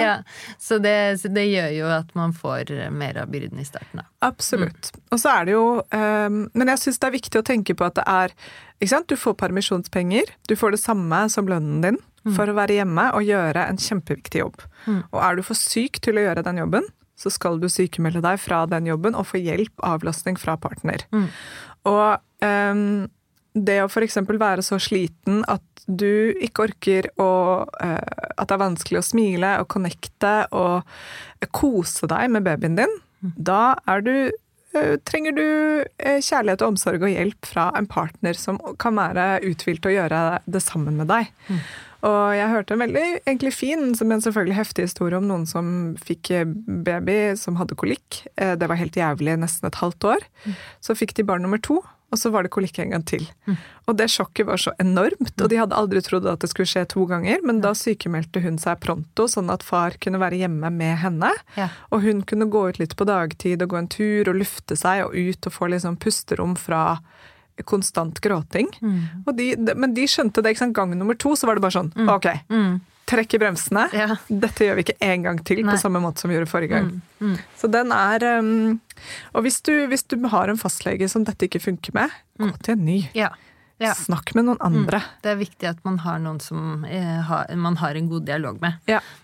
Så det gjør jo at man får mer av byrden i starten. Absolutt. Og så er det jo, men jeg synes det er viktig å tenke på at det er, ikke sant, du får permisjonspenger, du får det samme som lønnen din for å være hjemme og gjøre en kjempeviktig jobb. Og er du for syk til å gjøre den jobben, så skal du sykemelde deg fra den jobben og få hjelp, avlastning fra partner. Og det å for eksempel være så sliten at du ikke orker at det er vanskelig å smile og connecte og kose deg med babyen din, da trenger du kjærlighet og omsorg og hjelp fra en partner som kan være uthvilt og gjøre det sammen med deg. Og jeg hørte en veldig egentlig fin, men selvfølgelig heftig historie om noen som fikk baby som hadde kolikk. Det var helt jævlig, nesten et halvt år. Så fikk de barn nummer 2. Og så var det kolikk en gang til. Og det sjokket var så enormt, og de hadde aldri trodd at det skulle skje 2 ganger, men da sykemeldte hun seg pronto, sånn at far kunne være hjemme med henne, og hun kunne gå ut litt på dagtid og gå en tur og lufte seg og ut og få liksom pusterom fra konstant gråting. Men de skjønte det, ikke sant? Gang nummer 2 så var det bare sånn, ok, trekk i bremsene. Dette gjør vi ikke en gang til på samme måte som vi gjorde forrige gang. Så den er og hvis du har en fastlege som dette ikke funker med, gå til en ny. Snakk med noen andre. Det er viktig at man har noen som man har en god dialog med.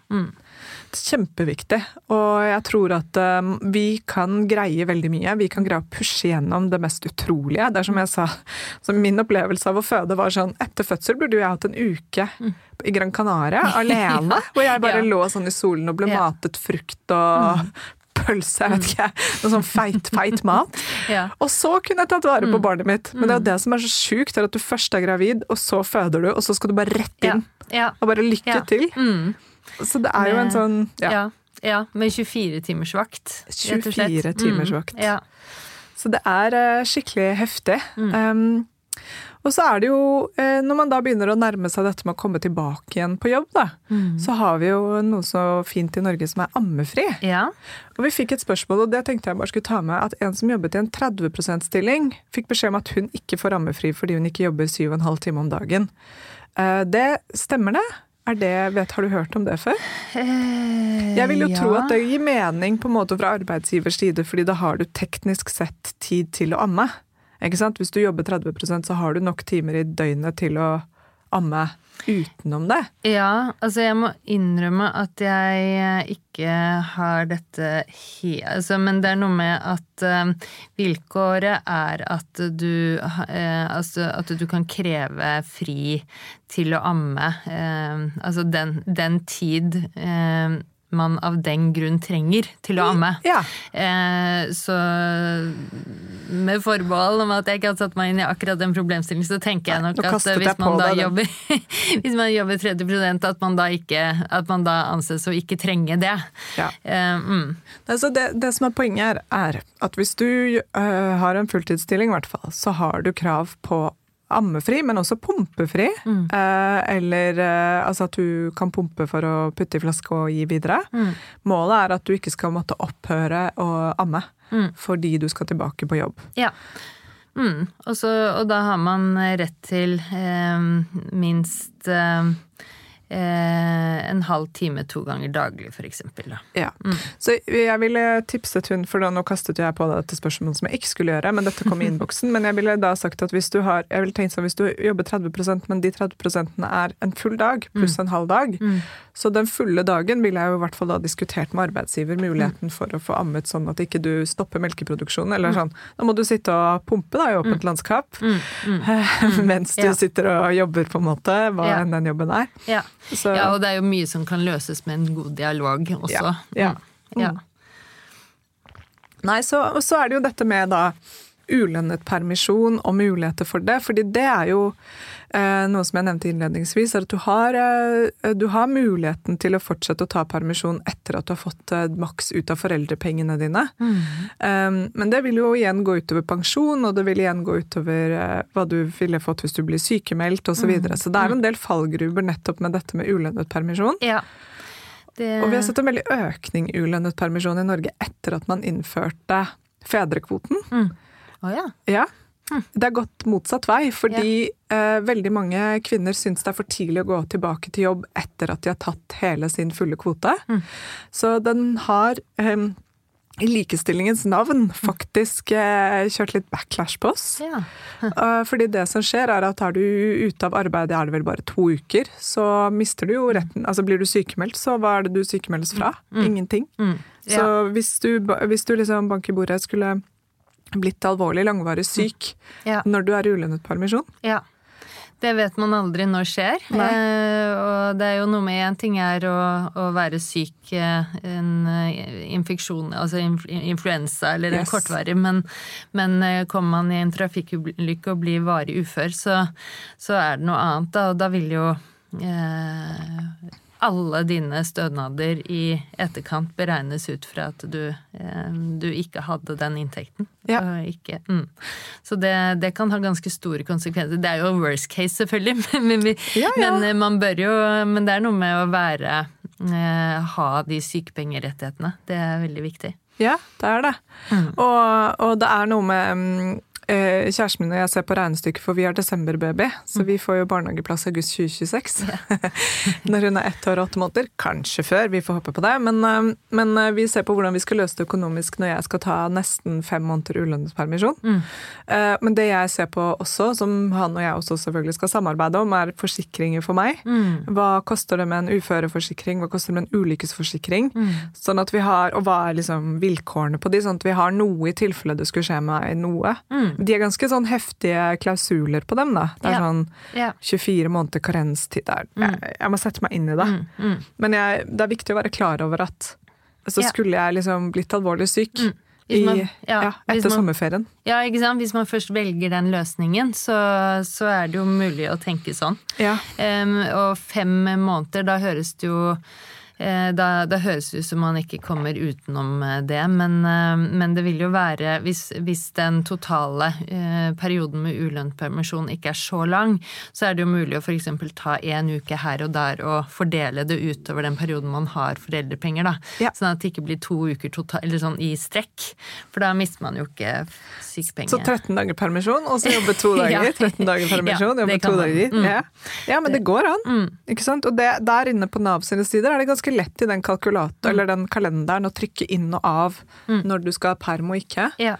Kjempeviktig. Og jeg tror at vi kan greie veldig mye. Vi kan greie å pushe gjennom det mest utrolige. Det er som jeg sa, så min opplevelse av å føde var sånn, etter fødsel burde jeg hatt en uke i Gran Canaria, alene, hvor jeg bare lå sånn i solen og ble matet frukt og pølse, jeg vet ikke, noe sånn feit mat. Og så kunne jeg tatt vare på barnet mitt. Men det er jo det som er så sjukt, er at du først er gravid, og så føder du, og så skal du bare rett inn. Og bare lykke til. Så det er jo en sånn, med 24 timers vakt. 24 timers vakt. Så det er skikkelig heftig. Og så er det jo, når man da begynner å nærme seg dette med å komme tilbake igjen på jobb da, så har vi jo noe så fint i Norge som er ammefri. Og vi fikk et spørsmål, og det tenkte jeg bare skulle ta med, at en som jobbet i en 30%-stilling fikk beskjed om at hun ikke får ammefri fordi hun ikke jobber 7,5 timer om dagen. Det stemmer det? Har du hørt om det før? Jeg vil jo tro at det gir mening på en måte fra arbeidsgivers side, fordi da har du teknisk sett tid til å amme. Ikke sant? Hvis du jobber 30%, så har du nok timer i døgnet til å amme utenom det? Ja, altså jeg må innrømme at jeg ikke har dette men det noe med at vilkåret at du kan kreve fri til å amme, altså den tid man av den grunn trenger til å amme. Ja. Så med forbehold om at jeg ikke har satt meg inn i akkurat den problemstillingen, så tenker jeg nok at hvis man da jobber hvis man jobber 30%, at man da anses å ikke trenge det. Ja. Altså det som poenget er at hvis du har en fulltidsstilling i hvert fall, så har du krav på ammefri, men også pumpefri. Eller altså at du kan pumpe for å putte i flaske og gi videre. Målet at du ikke skal måtte opphøre å amme fordi du skal tilbake på jobb. Ja. Og da har man rett til minst en halv time 2 ganger daglig, for eksempel. Da. Ja. Så jeg ville tipset hun, for da nå kastet jeg på dette spørsmålet som jeg ikke skulle gjøre, men dette kom i innboksen, men jeg ville da sagt at hvis du jobber 30%, men de 30% er en full dag, pluss en halv dag, så den fulle dagen vil jeg jo i hvert fall da diskutert med arbeidsgiver muligheten for å få ammet sånn at ikke du stopper melkeproduksjonen, eller sånn. Da må du sitte og pumpe da i åpent landskap, mens du sitter og jobber på en måte, hva enn den jobben er. Ja. Ja, og det er jo mye som kan løses med en god dialog også. Ja. Nei, så er det jo dette med da ulønnet permisjon og muligheter for det, fordi det er jo noe som jeg nevnte innledningsvis, er at du har muligheten til å fortsette å ta permisjon etter at du har fått maks ut av foreldrepengene dine. Men det vil jo igjen gå utover pensjon, og det vil igjen gå utover hva du ville fått hvis du blir sykemeldt og så videre. Så det er en del fallgruber nettopp med dette med ulønnet permisjon. Ja. Og vi har sett en veldig økning i ulønnet permisjon i Norge etter at man innførte fedrekvoten. Ja. Det har gått motsatt vei, fordi veldig mange kvinner synes det er for tidlig å gå tilbake til jobb etter at de har tatt hele sin fulle kvote. Så den har i likestillingens navn faktisk kjørt litt backlash på oss. Fordi det som skjer er at er du ute av arbeidet, er det vel bare 2 uker, så mister du jo retten. Altså blir du sykemeldt, så hva er det du sykemeldes fra? Ingenting. Så hvis du liksom bank i bordet skulle blitt alvorlig langvarig syk når du er i ulønnet permisjon. Ja, det vet man aldri når skjer. Og det er jo noe med en ting er å være syk en infeksjon, altså influensa eller en kortvarig, men kommer man i en trafikkulykke og blir varig ufør, så er det noe annet da, og da vil jo alle dine stønader i etterkant beregnes ut fra at du ikke hadde den inntekten. Så det kan ha ganske store konsekvenser. Det er jo worst case selvfølgelig, men man bør jo, men det er noe med å ha de sykepengerettighetene. Det er veldig viktig. Ja, det er det. Og det er noe med kjæresten min og jeg ser på regnestykket, for vi har desemberbaby, så vi får jo barnehageplass august 2026. Når hun er 1 år og 8 måneder. Kanskje før, vi får håpe på det. Men vi ser på hvordan vi skal løse det økonomisk når jeg skal ta nesten 5 måneder ulønnet permisjon. Men det jeg ser på også, som han og jeg også selvfølgelig skal samarbeide om, er forsikringer for meg. Hva koster det med en uføreforsikring? Hva koster det med en ulykkesforsikring? Sånn at vi har, og hva er liksom vilkårene på de, sånn at vi har noe i tilfelle det skulle skje med noe. De er ganske sånn heftige klausuler på dem da. Det er sånn 24 måneder karenstid der. Jeg må sette meg inn i det. Men det er viktig å være klar over at så skulle jeg liksom blitt alvorlig syk etter sommerferien. Ja, ikke sant? Hvis man først velger den løsningen, så er det jo mulig å tenke sånn. Og 5 måneder, da høres det jo Da høres det ut som man ikke kommer utenom det, men det vil jo være, hvis den totale perioden med ulønnet permisjon ikke er så lang, så er det jo mulig å for eksempel ta 1 uke her og der og fordele det utover den perioden man har foreldrepenger da. Sånn at det ikke blir 2 uker eller sånn i strekk, for da mister man jo ikke sykepenger. Så 13 dager permisjon, og så jobbe 2 dager, 13 dager permisjon, jobbe 2 dager. Ja, men det går an, ikke sant? Og der inne på Nav sine sider er det ganske ganske lett i den kalkulatoren eller den kalenderen å trykke inn og av når du skal ha perm og ikke. Ja.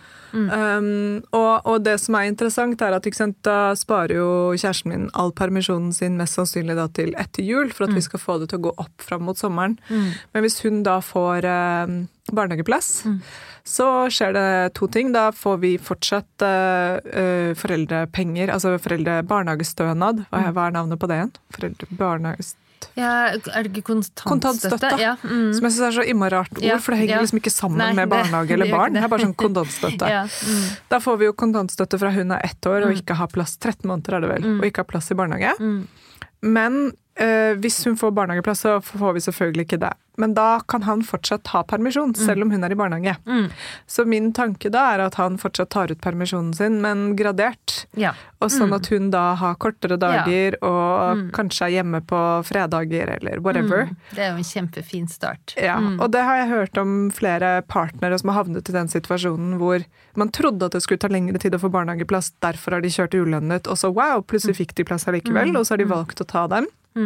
Og det som er interessant er at ikke sant, da sparer jo kjæresten min all permisjonen sin mest sannsynlig da til etter jul, for at vi skal få det til å gå opp fram mot sommeren. Men hvis hun da får barnehageplass, så skjer det to ting. Da får vi fortsatt foreldrepenger, altså foreldrebarnehagestønad. Hva er navnet på det igjen? Foreldrebarnehagestønad. Ja, er det ikke kontantstøtte? Ja. Som jeg synes er så innmari rart ord, for det henger liksom ikke sammen med barnehage eller barn. Det er bare sånn kontantstøtte. Da får vi jo kontantstøtte fra hun er 1 år og ikke har plass, 13 måneder er det vel, og ikke har plass i barnehage. Men hvis hun får barnehageplass, så får vi selvfølgelig ikke det. Men da kan han fortsatt ta permisjon, selv om hun er i barnehage. Så min tanke da er at han fortsatt tar ut permisjonen sin, men gradert. Ja. Og sånn at hun da har kortere dager, og kanskje er hjemme på fredager, eller whatever. Det er jo en kjempefin start. Ja, og det har jeg hørt om flere partnere som har havnet i den situasjonen hvor man trodde at det skulle ta lengre tid å få barnehageplass, derfor har de kjørt ulønnet, og så wow, plutselig fikk de plass allikevel, og så har de valgt å ta dem.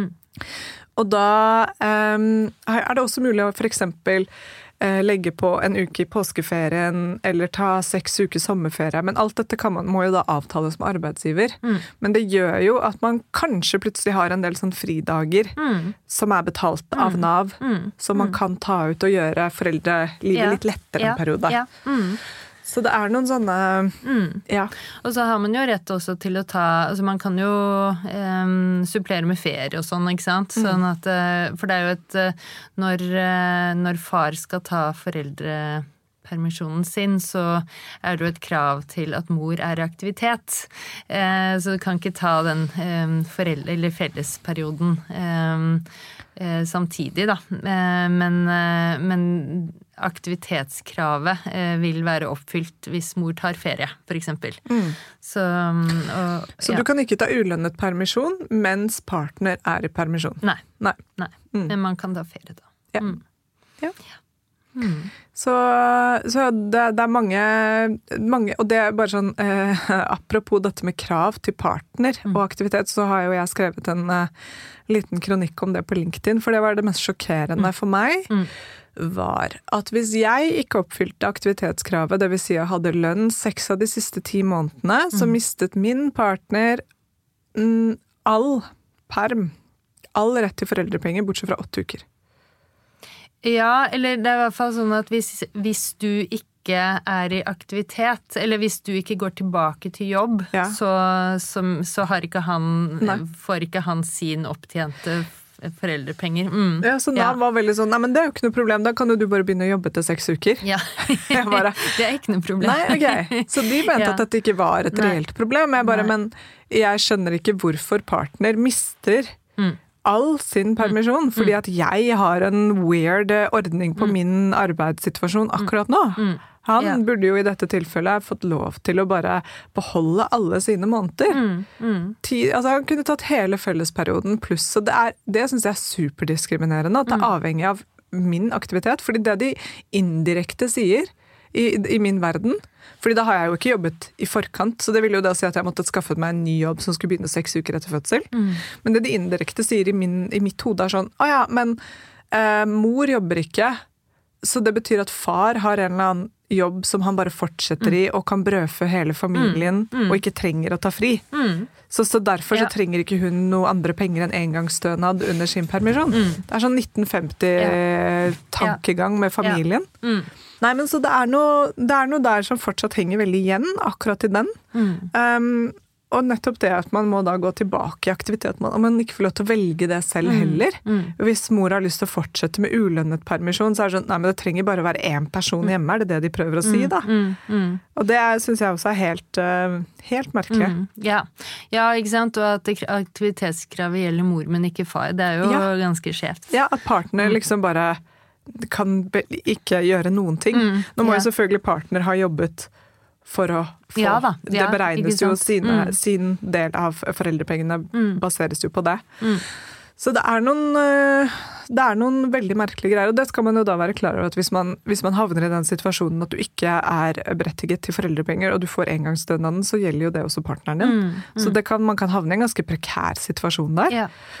Og da er det også mulig å for eksempel legge på en uke i påskeferien eller ta 6 uker sommerferie, men alt dette må jo da avtales med arbeidsgiver. Men det gjør jo at man kanskje plutselig har en del sånn fridager som er betalt av Nav, som man kan ta ut og gjøre foreldrelivet litt lettere en periode. Så det er noen sånne, ja. Og så har man jo rett også til å ta, altså man kan jo supplere med ferie og sånn, ikke sant? Sånn at, for det er jo når far skal ta foreldrepermisjonen sin, så er det jo et krav til at mor er i aktivitet. Så du kan ikke ta den eller fellesperioden samtidig da. Men aktivitetskravet vil være oppfylt hvis mor tar ferie, for eksempel. Så du kan ikke ta ulønnet permisjon mens partner er i permisjon? Nei. Men man kan ta ferie da. Ja. Så det er mange, og det er bare sånn, apropos dette med krav til partner og aktivitet, så har jo jeg skrevet en liten kronikk om det på LinkedIn, for det var det mest sjokkerende for meg, var at hvis jeg ikke oppfylte aktivitetskravet, det vil si jeg hadde lønn 6 av de siste 10 månedene, så mistet min partner all perm, all rett til foreldrepenger, bortsett fra 8 uker. Ja, eller det er i hvert fall sånn at hvis du ikke er i aktivitet, eller hvis du ikke går tilbake til jobb, så har ikke får ikke han sin opptjente foreldrepenger. Ja, så Nav var veldig sånn, nei, men det er jo ikke noe problem, da kan jo du bare begynne å jobbe til 6 uker. Ja, det er ikke noe problem. Nei, ok. Så de mente at dette ikke var et reelt problem. Men jeg skjønner ikke hvorfor partner mister all sin permisjon, fordi at jeg har en weird ordning på min arbeidssituasjon akkurat nå. Han burde jo i dette tilfellet fått lov til å bare beholde alle sine måneder. Altså han kunne tatt hele fellesperioden pluss, og det synes jeg er superdiskriminerende, at det er avhengig av min aktivitet, fordi det de indirekte sier i min verden, fordi da har jeg jo ikke jobbet i forkant, så det ville jo da si at jeg måtte skaffet meg en ny jobb som skulle begynne 6 uker etter fødsel. Men det de indirekte sier i mitt hode er sånn, men mor jobber ikke, så det betyr at far har en eller annen jobb som han bare fortsetter i, og kan brødfø hele familien, og ikke trenger å ta fri. Så derfor så trenger ikke hun noe andre penger enn engangsstønad under sin permisjon. Det er sånn 1950-tankegang med familien. Nei, men så det er noe der som fortsatt henger veldig igjen, akkurat i den. Og nettopp det at man må da gå tilbake i aktivitet, og man ikke får lov til å velge det selv heller. Hvis mor har lyst til å fortsette med ulønnet permisjon, så er det sånn, nei, men det trenger bare å være en person hjemme, er det de prøver å si da? Og det synes jeg også er helt merkelig. Ja, ikke sant? Og at aktivitetskravet gjelder mor, men ikke far, det er jo ganske skjevt. Ja, at partner liksom bare kan ikke gjøre noen ting. Nå må jo selvfølgelig partner ha jobbet for å få. Det beregnes jo sin del av foreldrepengene baseres jo på det. Så det er noen veldig merkelige greier, og det skal man jo da være klar over at hvis man havner i den situasjonen at du ikke er berettiget til foreldrepenger, og du får engangsstønaden, så gjelder jo det også partneren din. Så man kan havne i en ganske prekær situasjon der.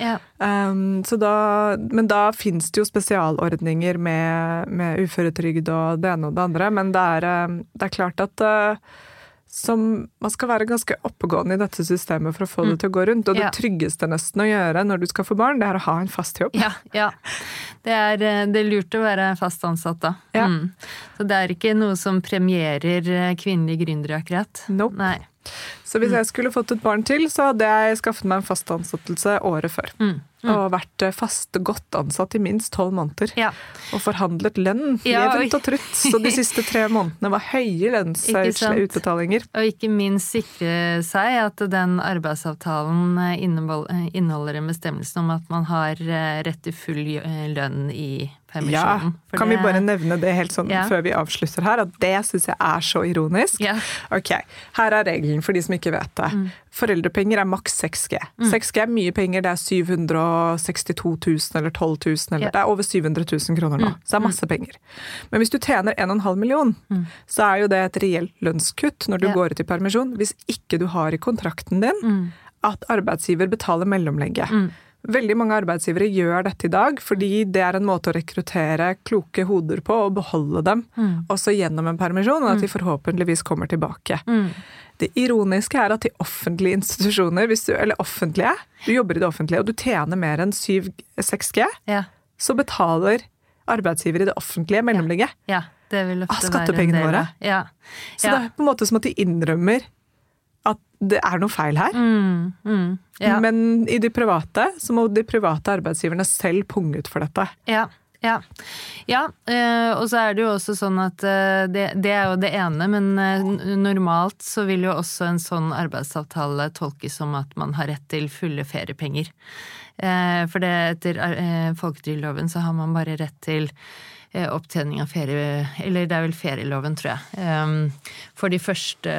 Men da finnes det jo spesialordninger med uføretrygd og det ene og det andre, men det er klart at man skal være ganske oppegående i dette systemet for å få det til å gå rundt, og det tryggeste nesten å gjøre når du skal få barn, det er å ha en fast jobb. Ja. Det er lurt å være fast ansatt da. Så det er ikke noe som premierer kvinnelige gründere akkurat. Nope. Nei. Så hvis jeg skulle fått et barn til, så hadde jeg skaffet meg en fast ansettelse året før. Og vært fast godt ansatt i minst 12 måneder. Og forhandlet lønn jevnt og trutt. Så de siste 3 månedene var høye lønnsutbetalinger. Og ikke minst sikre seg at den arbeidsavtalen inneholder en bestemmelse om at man har rett til full lønn i permisjonen. Kan vi bare nevne det helt sånn før vi avslutter her, at det synes jeg er så ironisk. Ok, her er regelen for de som ikke vet det. Foreldrepenger er maks 6G. 6G er mye penger, det er 762 000 eller 12 000, eller det er over 700 000 kroner nå. Så det er masse penger. Men hvis du tjener 1,5 million, så er jo det et reelt lønnskutt når du går ut i permisjon, hvis ikke du har i kontrakten din at arbeidsgiver betaler mellomlegget. Veldig mange arbeidsgivere gjør dette i dag, fordi det er en måte å rekruttere kloke hoder på og beholde dem, også gjennom en permisjon, og at de forhåpentligvis kommer tilbake. Det ironiske er at i offentlige institusjoner, eller offentlige, du jobber i det offentlige, og du tjener mer enn 6G, så betaler arbeidsgiver i det offentlige mellomlegget. Det vil ofte skattepengene være våre. Så det er på en måte som at de innrømmer at det er noe feil her. Men i de private, så må de private arbeidsgiverne selv punge ut for dette. Og så er det jo også sånn at det er jo det ene, men normalt så vil jo også en sånn arbeidsavtale tolkes som at man har rett til fulle feriepenger. For det etter folketrygdloven så har man bare rett til opptjening av ferie, eller det er vel ferieloven, tror jeg, for de første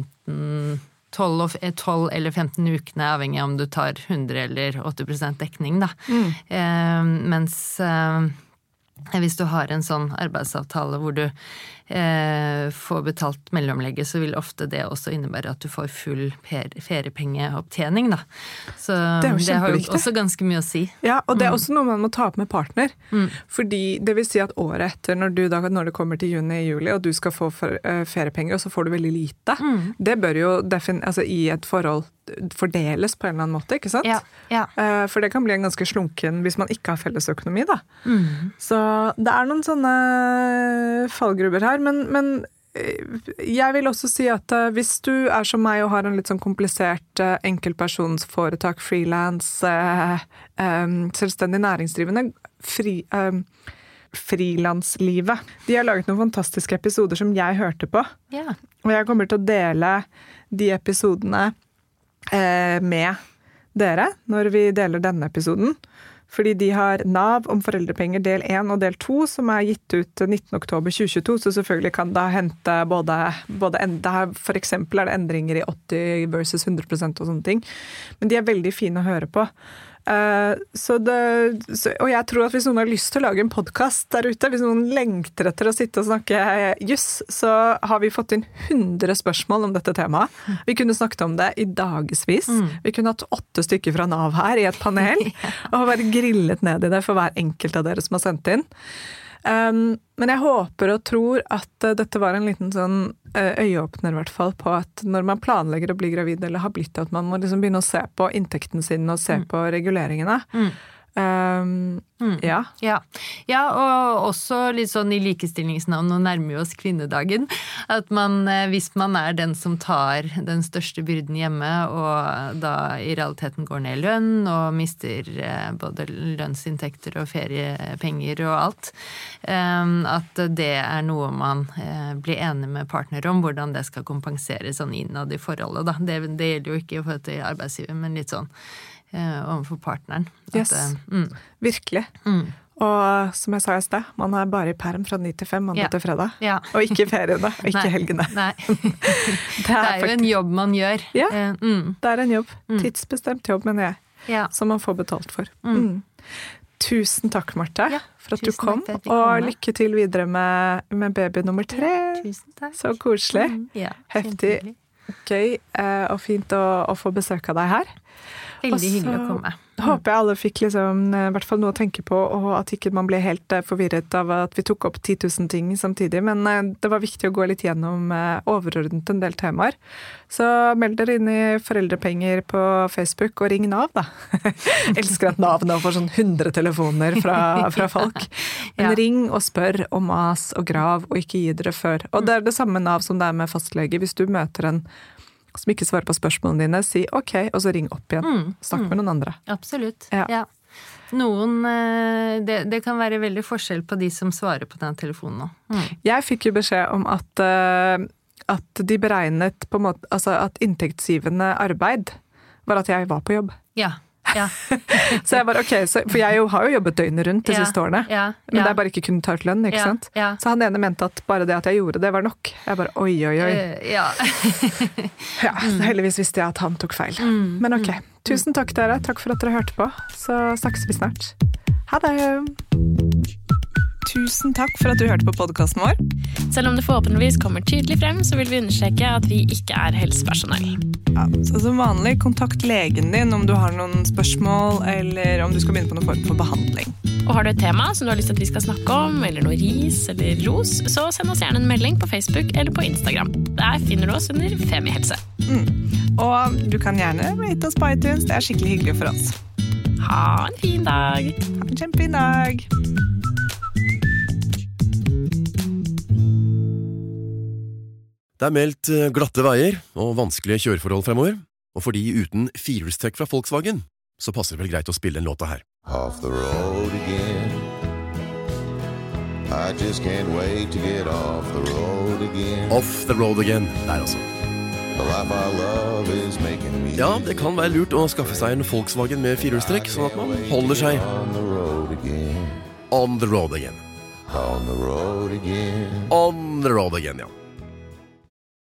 12 eller 15 ukene, avhengig av om du tar 100 eller 80% dekning da. Mens hvis du har en sånn arbeidsavtale hvor du får betalt mellomlegget, så vil ofte det også innebære at du får full feriepengeopptjening da. Så det har jo også ganske mye å si. Ja, og det er også noe man må ta opp med partner. Fordi det vil si at året etter, når det kommer til juni-juli, og du skal få feriepenger, og så får du veldig lite, det bør jo i et forhold fordeles på en eller annen måte, ikke sant? For det kan bli en ganske slunken hvis man ikke har felles økonomi da. Så det er noen sånne fallgrubber her, men jeg vil også si at hvis du er som meg og har en litt sånn komplisert enkeltpersonsforetak, freelance, selvstendig næringsdrivende, frilanslivet. De har laget noen fantastiske episoder som jeg hørte på, og jeg kommer til å dele de episodene med dere når vi deler denne episoden. Fordi de har NAV om foreldrepenger del 1 og del 2, som er gitt ut 19. oktober 2022, så selvfølgelig kan da hente både for eksempel er det endringer i 80 versus 100% og sånne ting. Men de er veldig fine å høre på. Og jeg tror at hvis noen har lyst til å lage en podcast der ute, hvis noen lengter etter å sitte og snakke juss, så har vi fått inn 100 spørsmål om dette temaet. Vi kunne snakket om det i dagesvis. Vi kunne hatt 8 stykker fra NAV her i et panel, og bare grillet ned i det for hver enkelt av dere som har sendt inn. Men jeg håper og tror at dette var en liten sånn øyeåpner i hvert fall på at når man planlegger å bli gravid eller har blitt det, at man må liksom begynne å se på inntekten sin og se på reguleringene. Og også litt sånn i likestillingsnavn, nå nærmer vi oss kvinnedagen, at hvis man er den som tar den største byrden hjemme, og da i realiteten går ned i lønn, og mister både lønnsinntekter og feriepenger og alt, at det er noe man blir enig med partner om, hvordan det skal kompensere sånn innad i forholdet da. Det gjelder jo ikke i forhold til arbeidsgiver, men litt sånn overfor partneren. Virkelig. Og som jeg sa i sted, man er bare i perm fra 9 til 5, mandag til fredag. Og ikke feriene, og ikke helgene. Det er jo en jobb man gjør. Det er en jobb. Tidsbestemt jobb, mener jeg. Ja. som man får betalt for. Tusen takk, Marte, for at du tusen kom, takk for at jeg fikk og komme. lykke til videre med baby nummer 3. Tusen takk. Så koselig. Ja, Heftig. kjempehyggelig. Gøy og fint å få besøk av deg her. Veldig Og så hyggelig å komme. Håper jeg alle fikk liksom, i hvert fall noe å tenke på, og at ikke man ble helt forvirret av at vi tok opp 10 000 ting samtidig. Men det var viktig å gå litt gjennom overordnet en del temaer. Så meld dere inn i foreldrepenger på Facebook, og ring Nav, da. Elsker at Nav nå får sånn 100 telefoner fra folk. Men Ja. ring og spør og mas og grav, og ikke gi dere før. Og det er det samme Nav som det er med fastlege. Hvis du møter en som ikke svarer på spørsmålene dine, si ok, og så ring opp igjen. Snakk med noen andre. Absolutt. Ja. Ja. Noen det kan være veldig forskjell på de som svarer på den telefonen nå. Jeg fikk jo beskjed om at de beregnet på en måte, altså at inntektsgivende arbeid var at jeg var på jobb. Ja. Ja. Så jeg bare, ok, for jeg har jo jobbet døgnet rundt de siste årene, men det er bare ikke kun ta ut lønn, ikke sant? Ja. Så han ene mente at bare det at jeg gjorde det var nok. Jeg bare, oi. Ja. Ja, heldigvis visste jeg at han tok feil. Men ok, tusen takk dere, takk for at dere hørte på, så snakkes vi snart. Ha det! Tusen takk for at du hørte på podcasten vår. Selv om det forhåpentligvis kommer tydelig frem, så vil vi understreke at vi ikke er helsepersonell. Ja, så som vanlig, kontakt legen din om du har noen spørsmål, eller om du skal begynne på noen form for behandling. Og har du et tema som du har lyst til at vi skal snakke om, eller noe ris eller ros, så send oss gjerne en melding på Facebook eller på Instagram. Der finner du oss under Femihelse. Og du kan gjerne rate oss på iTunes, det er skikkelig hyggelig for oss. Ha en fin dag! Ha en kjempefin dag! Det er meldt glatte veier og vanskelige kjøreforhold fremover, og for de uten firehjulstrekk fra Volkswagen, så passer det vel greit å spille en låta her. Off the road again. I just can't wait to get off the road again. Off the road again, der altså. The life I love is making me. Ja, det kan være lurt å skaffe seg en Volkswagen med firehjulstrekk, sånn at man holder seg On the road again. on the road again. On the road again. On the road again, ja.